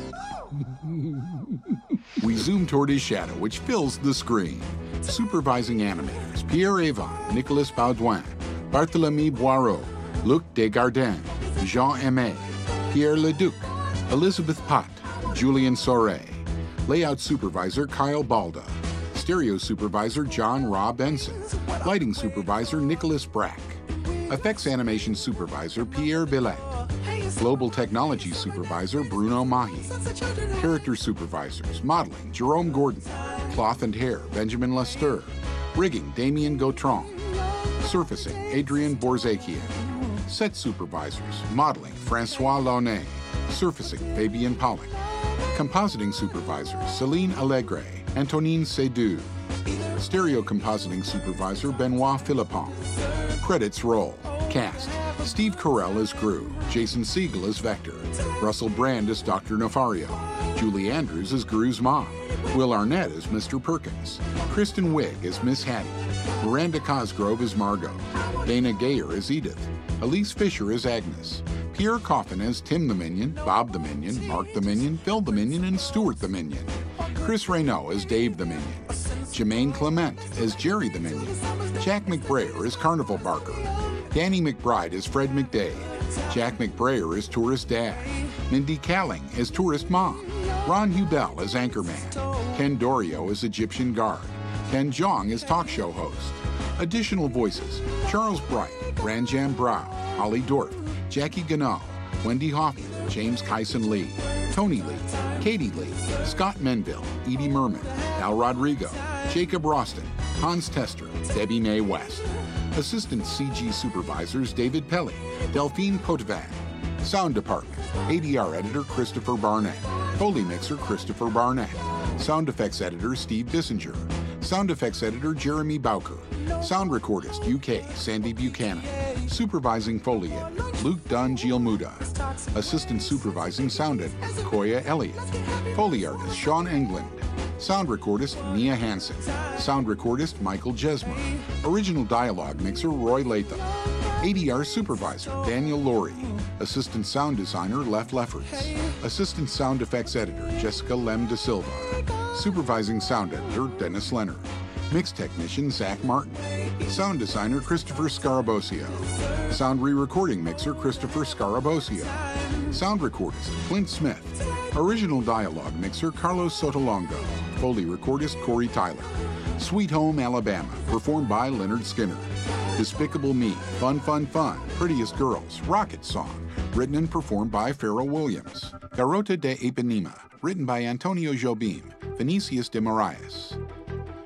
We zoom toward his shadow, which fills the screen. Supervising animators, Pierre Evan, Nicolas Baudouin, Barthélemy Boireau, Luc Desgardins, Jean Aimé, Pierre Leduc, Elizabeth Pott, Julian Sauret. Layout supervisor, Kyle Balda. Stereo supervisor, John Rob Benson. Lighting supervisor, Nicholas Brack. Effects animation supervisor, Pierre Billette. Global technology supervisor, Bruno Mahi. Character supervisors, modeling, Jerome Gordon. Cloth and hair, Benjamin Lester. Rigging, Damien Gautron. Surfacing, Adrian Borzakian. Set supervisors, modeling, Francois Launay. Surfacing, Fabian Pollock. Compositing supervisors, Celine Allegre. Antonine Seydoux. Stereo compositing supervisor, Benoit Philippon. Credits roll. Cast: Steve Carell as Gru, Jason Segel as Vector, Russell Brand as Dr. Nefario, Julie Andrews as Gru's mom, Will Arnett as Mr. Perkins, Kristen Wiig as Miss Hattie, Miranda Cosgrove as Margot, Dana Gayer as Edith, Elise Fisher as Agnes, Pierre Coffin as Tim the Minion, Bob the Minion, Mark the Minion, Phil the Minion, and Stuart the Minion, Chris Reynaud as Dave the Minion, Jermaine Clement as Jerry the Minion, Jack McBrayer as Carnival Barker, Danny McBride as Fred McDade, Jack McBrayer as Tourist Dad, Mindy Kaling as Tourist Mom, Ron Hubel as Anchorman, Ken Dorio as Egyptian Guard, Ken Jeong as Talk Show Host. Additional voices: Charles Bright, Ranjam Brow, Holly Dorff, Jackie Ganahl, Wendy Hoffman, James Kyson Lee, Tony Lee, Katie Lee, Scott Menville, Edie Merman, Al Rodrigo, Jacob Roston, Hans Tester, Debbie Mae West. Assistant CG Supervisors David Pelly, Delphine Potvin. Sound Department, ADR Editor Christopher Barnett, Foley Mixer Christopher Barnett, Sound Effects Editor Steve Bissinger, Sound Effects Editor Jeremy Bowker, Sound Recordist UK Sandy Buchanan, Supervising Foley Editor Luke Dunn Gielmuda, Assistant Supervising Sound Editor Koya Elliott, Foley Artist Sean England, Sound Recordist Mia Hansen, Sound Recordist Michael Jesmer, Original Dialogue Mixer Roy Latham, ADR Supervisor Daniel Laurie, Assistant Sound Designer Lef Lefferts, Assistant Sound Effects Editor Jessica Lem de Silva, Supervising Sound Editor Dennis Leonard, Mix Technician Zach Martin, Sound Designer Christopher Scarabosio, Sound Re-Recording Mixer Christopher Scarabosio, Sound Recordist Clint Smith, Original Dialogue Mixer Carlos Sotolongo, Foley Recordist Corey Tyler, Sweet Home Alabama, performed by Leonard Skinner, Despicable Me, Fun Fun Fun, Prettiest Girls, Rocket Song, written and performed by Pharrell Williams, Garota de Ipanema, written by Antonio Jobim, Vinicius de Moraes,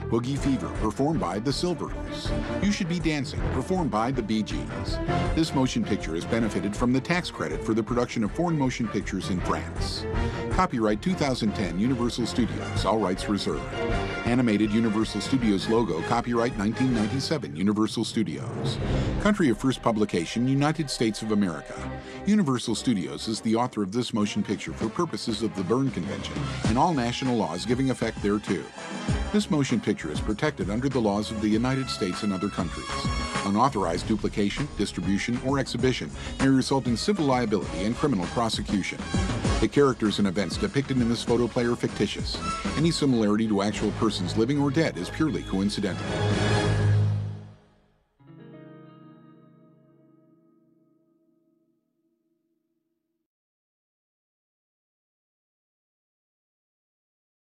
Boogie Fever, performed by the Silverers. You Should Be Dancing, performed by the Bee Gees. This motion picture has benefited from the tax credit for the production of foreign motion pictures in France. Copyright 2010 Universal Studios, all rights reserved. Animated Universal Studios logo, copyright 1997 Universal Studios. Country of first publication, United States of America. Universal Studios is the author of this motion picture for purposes of the Berne Convention and all national laws giving effect thereto. This motion picture is protected under the laws of the United States and other countries. Unauthorized duplication, distribution, or exhibition may result in civil liability and criminal prosecution. The characters and events depicted in this photoplay are fictitious. Any similarity to actual persons living or dead is purely coincidental.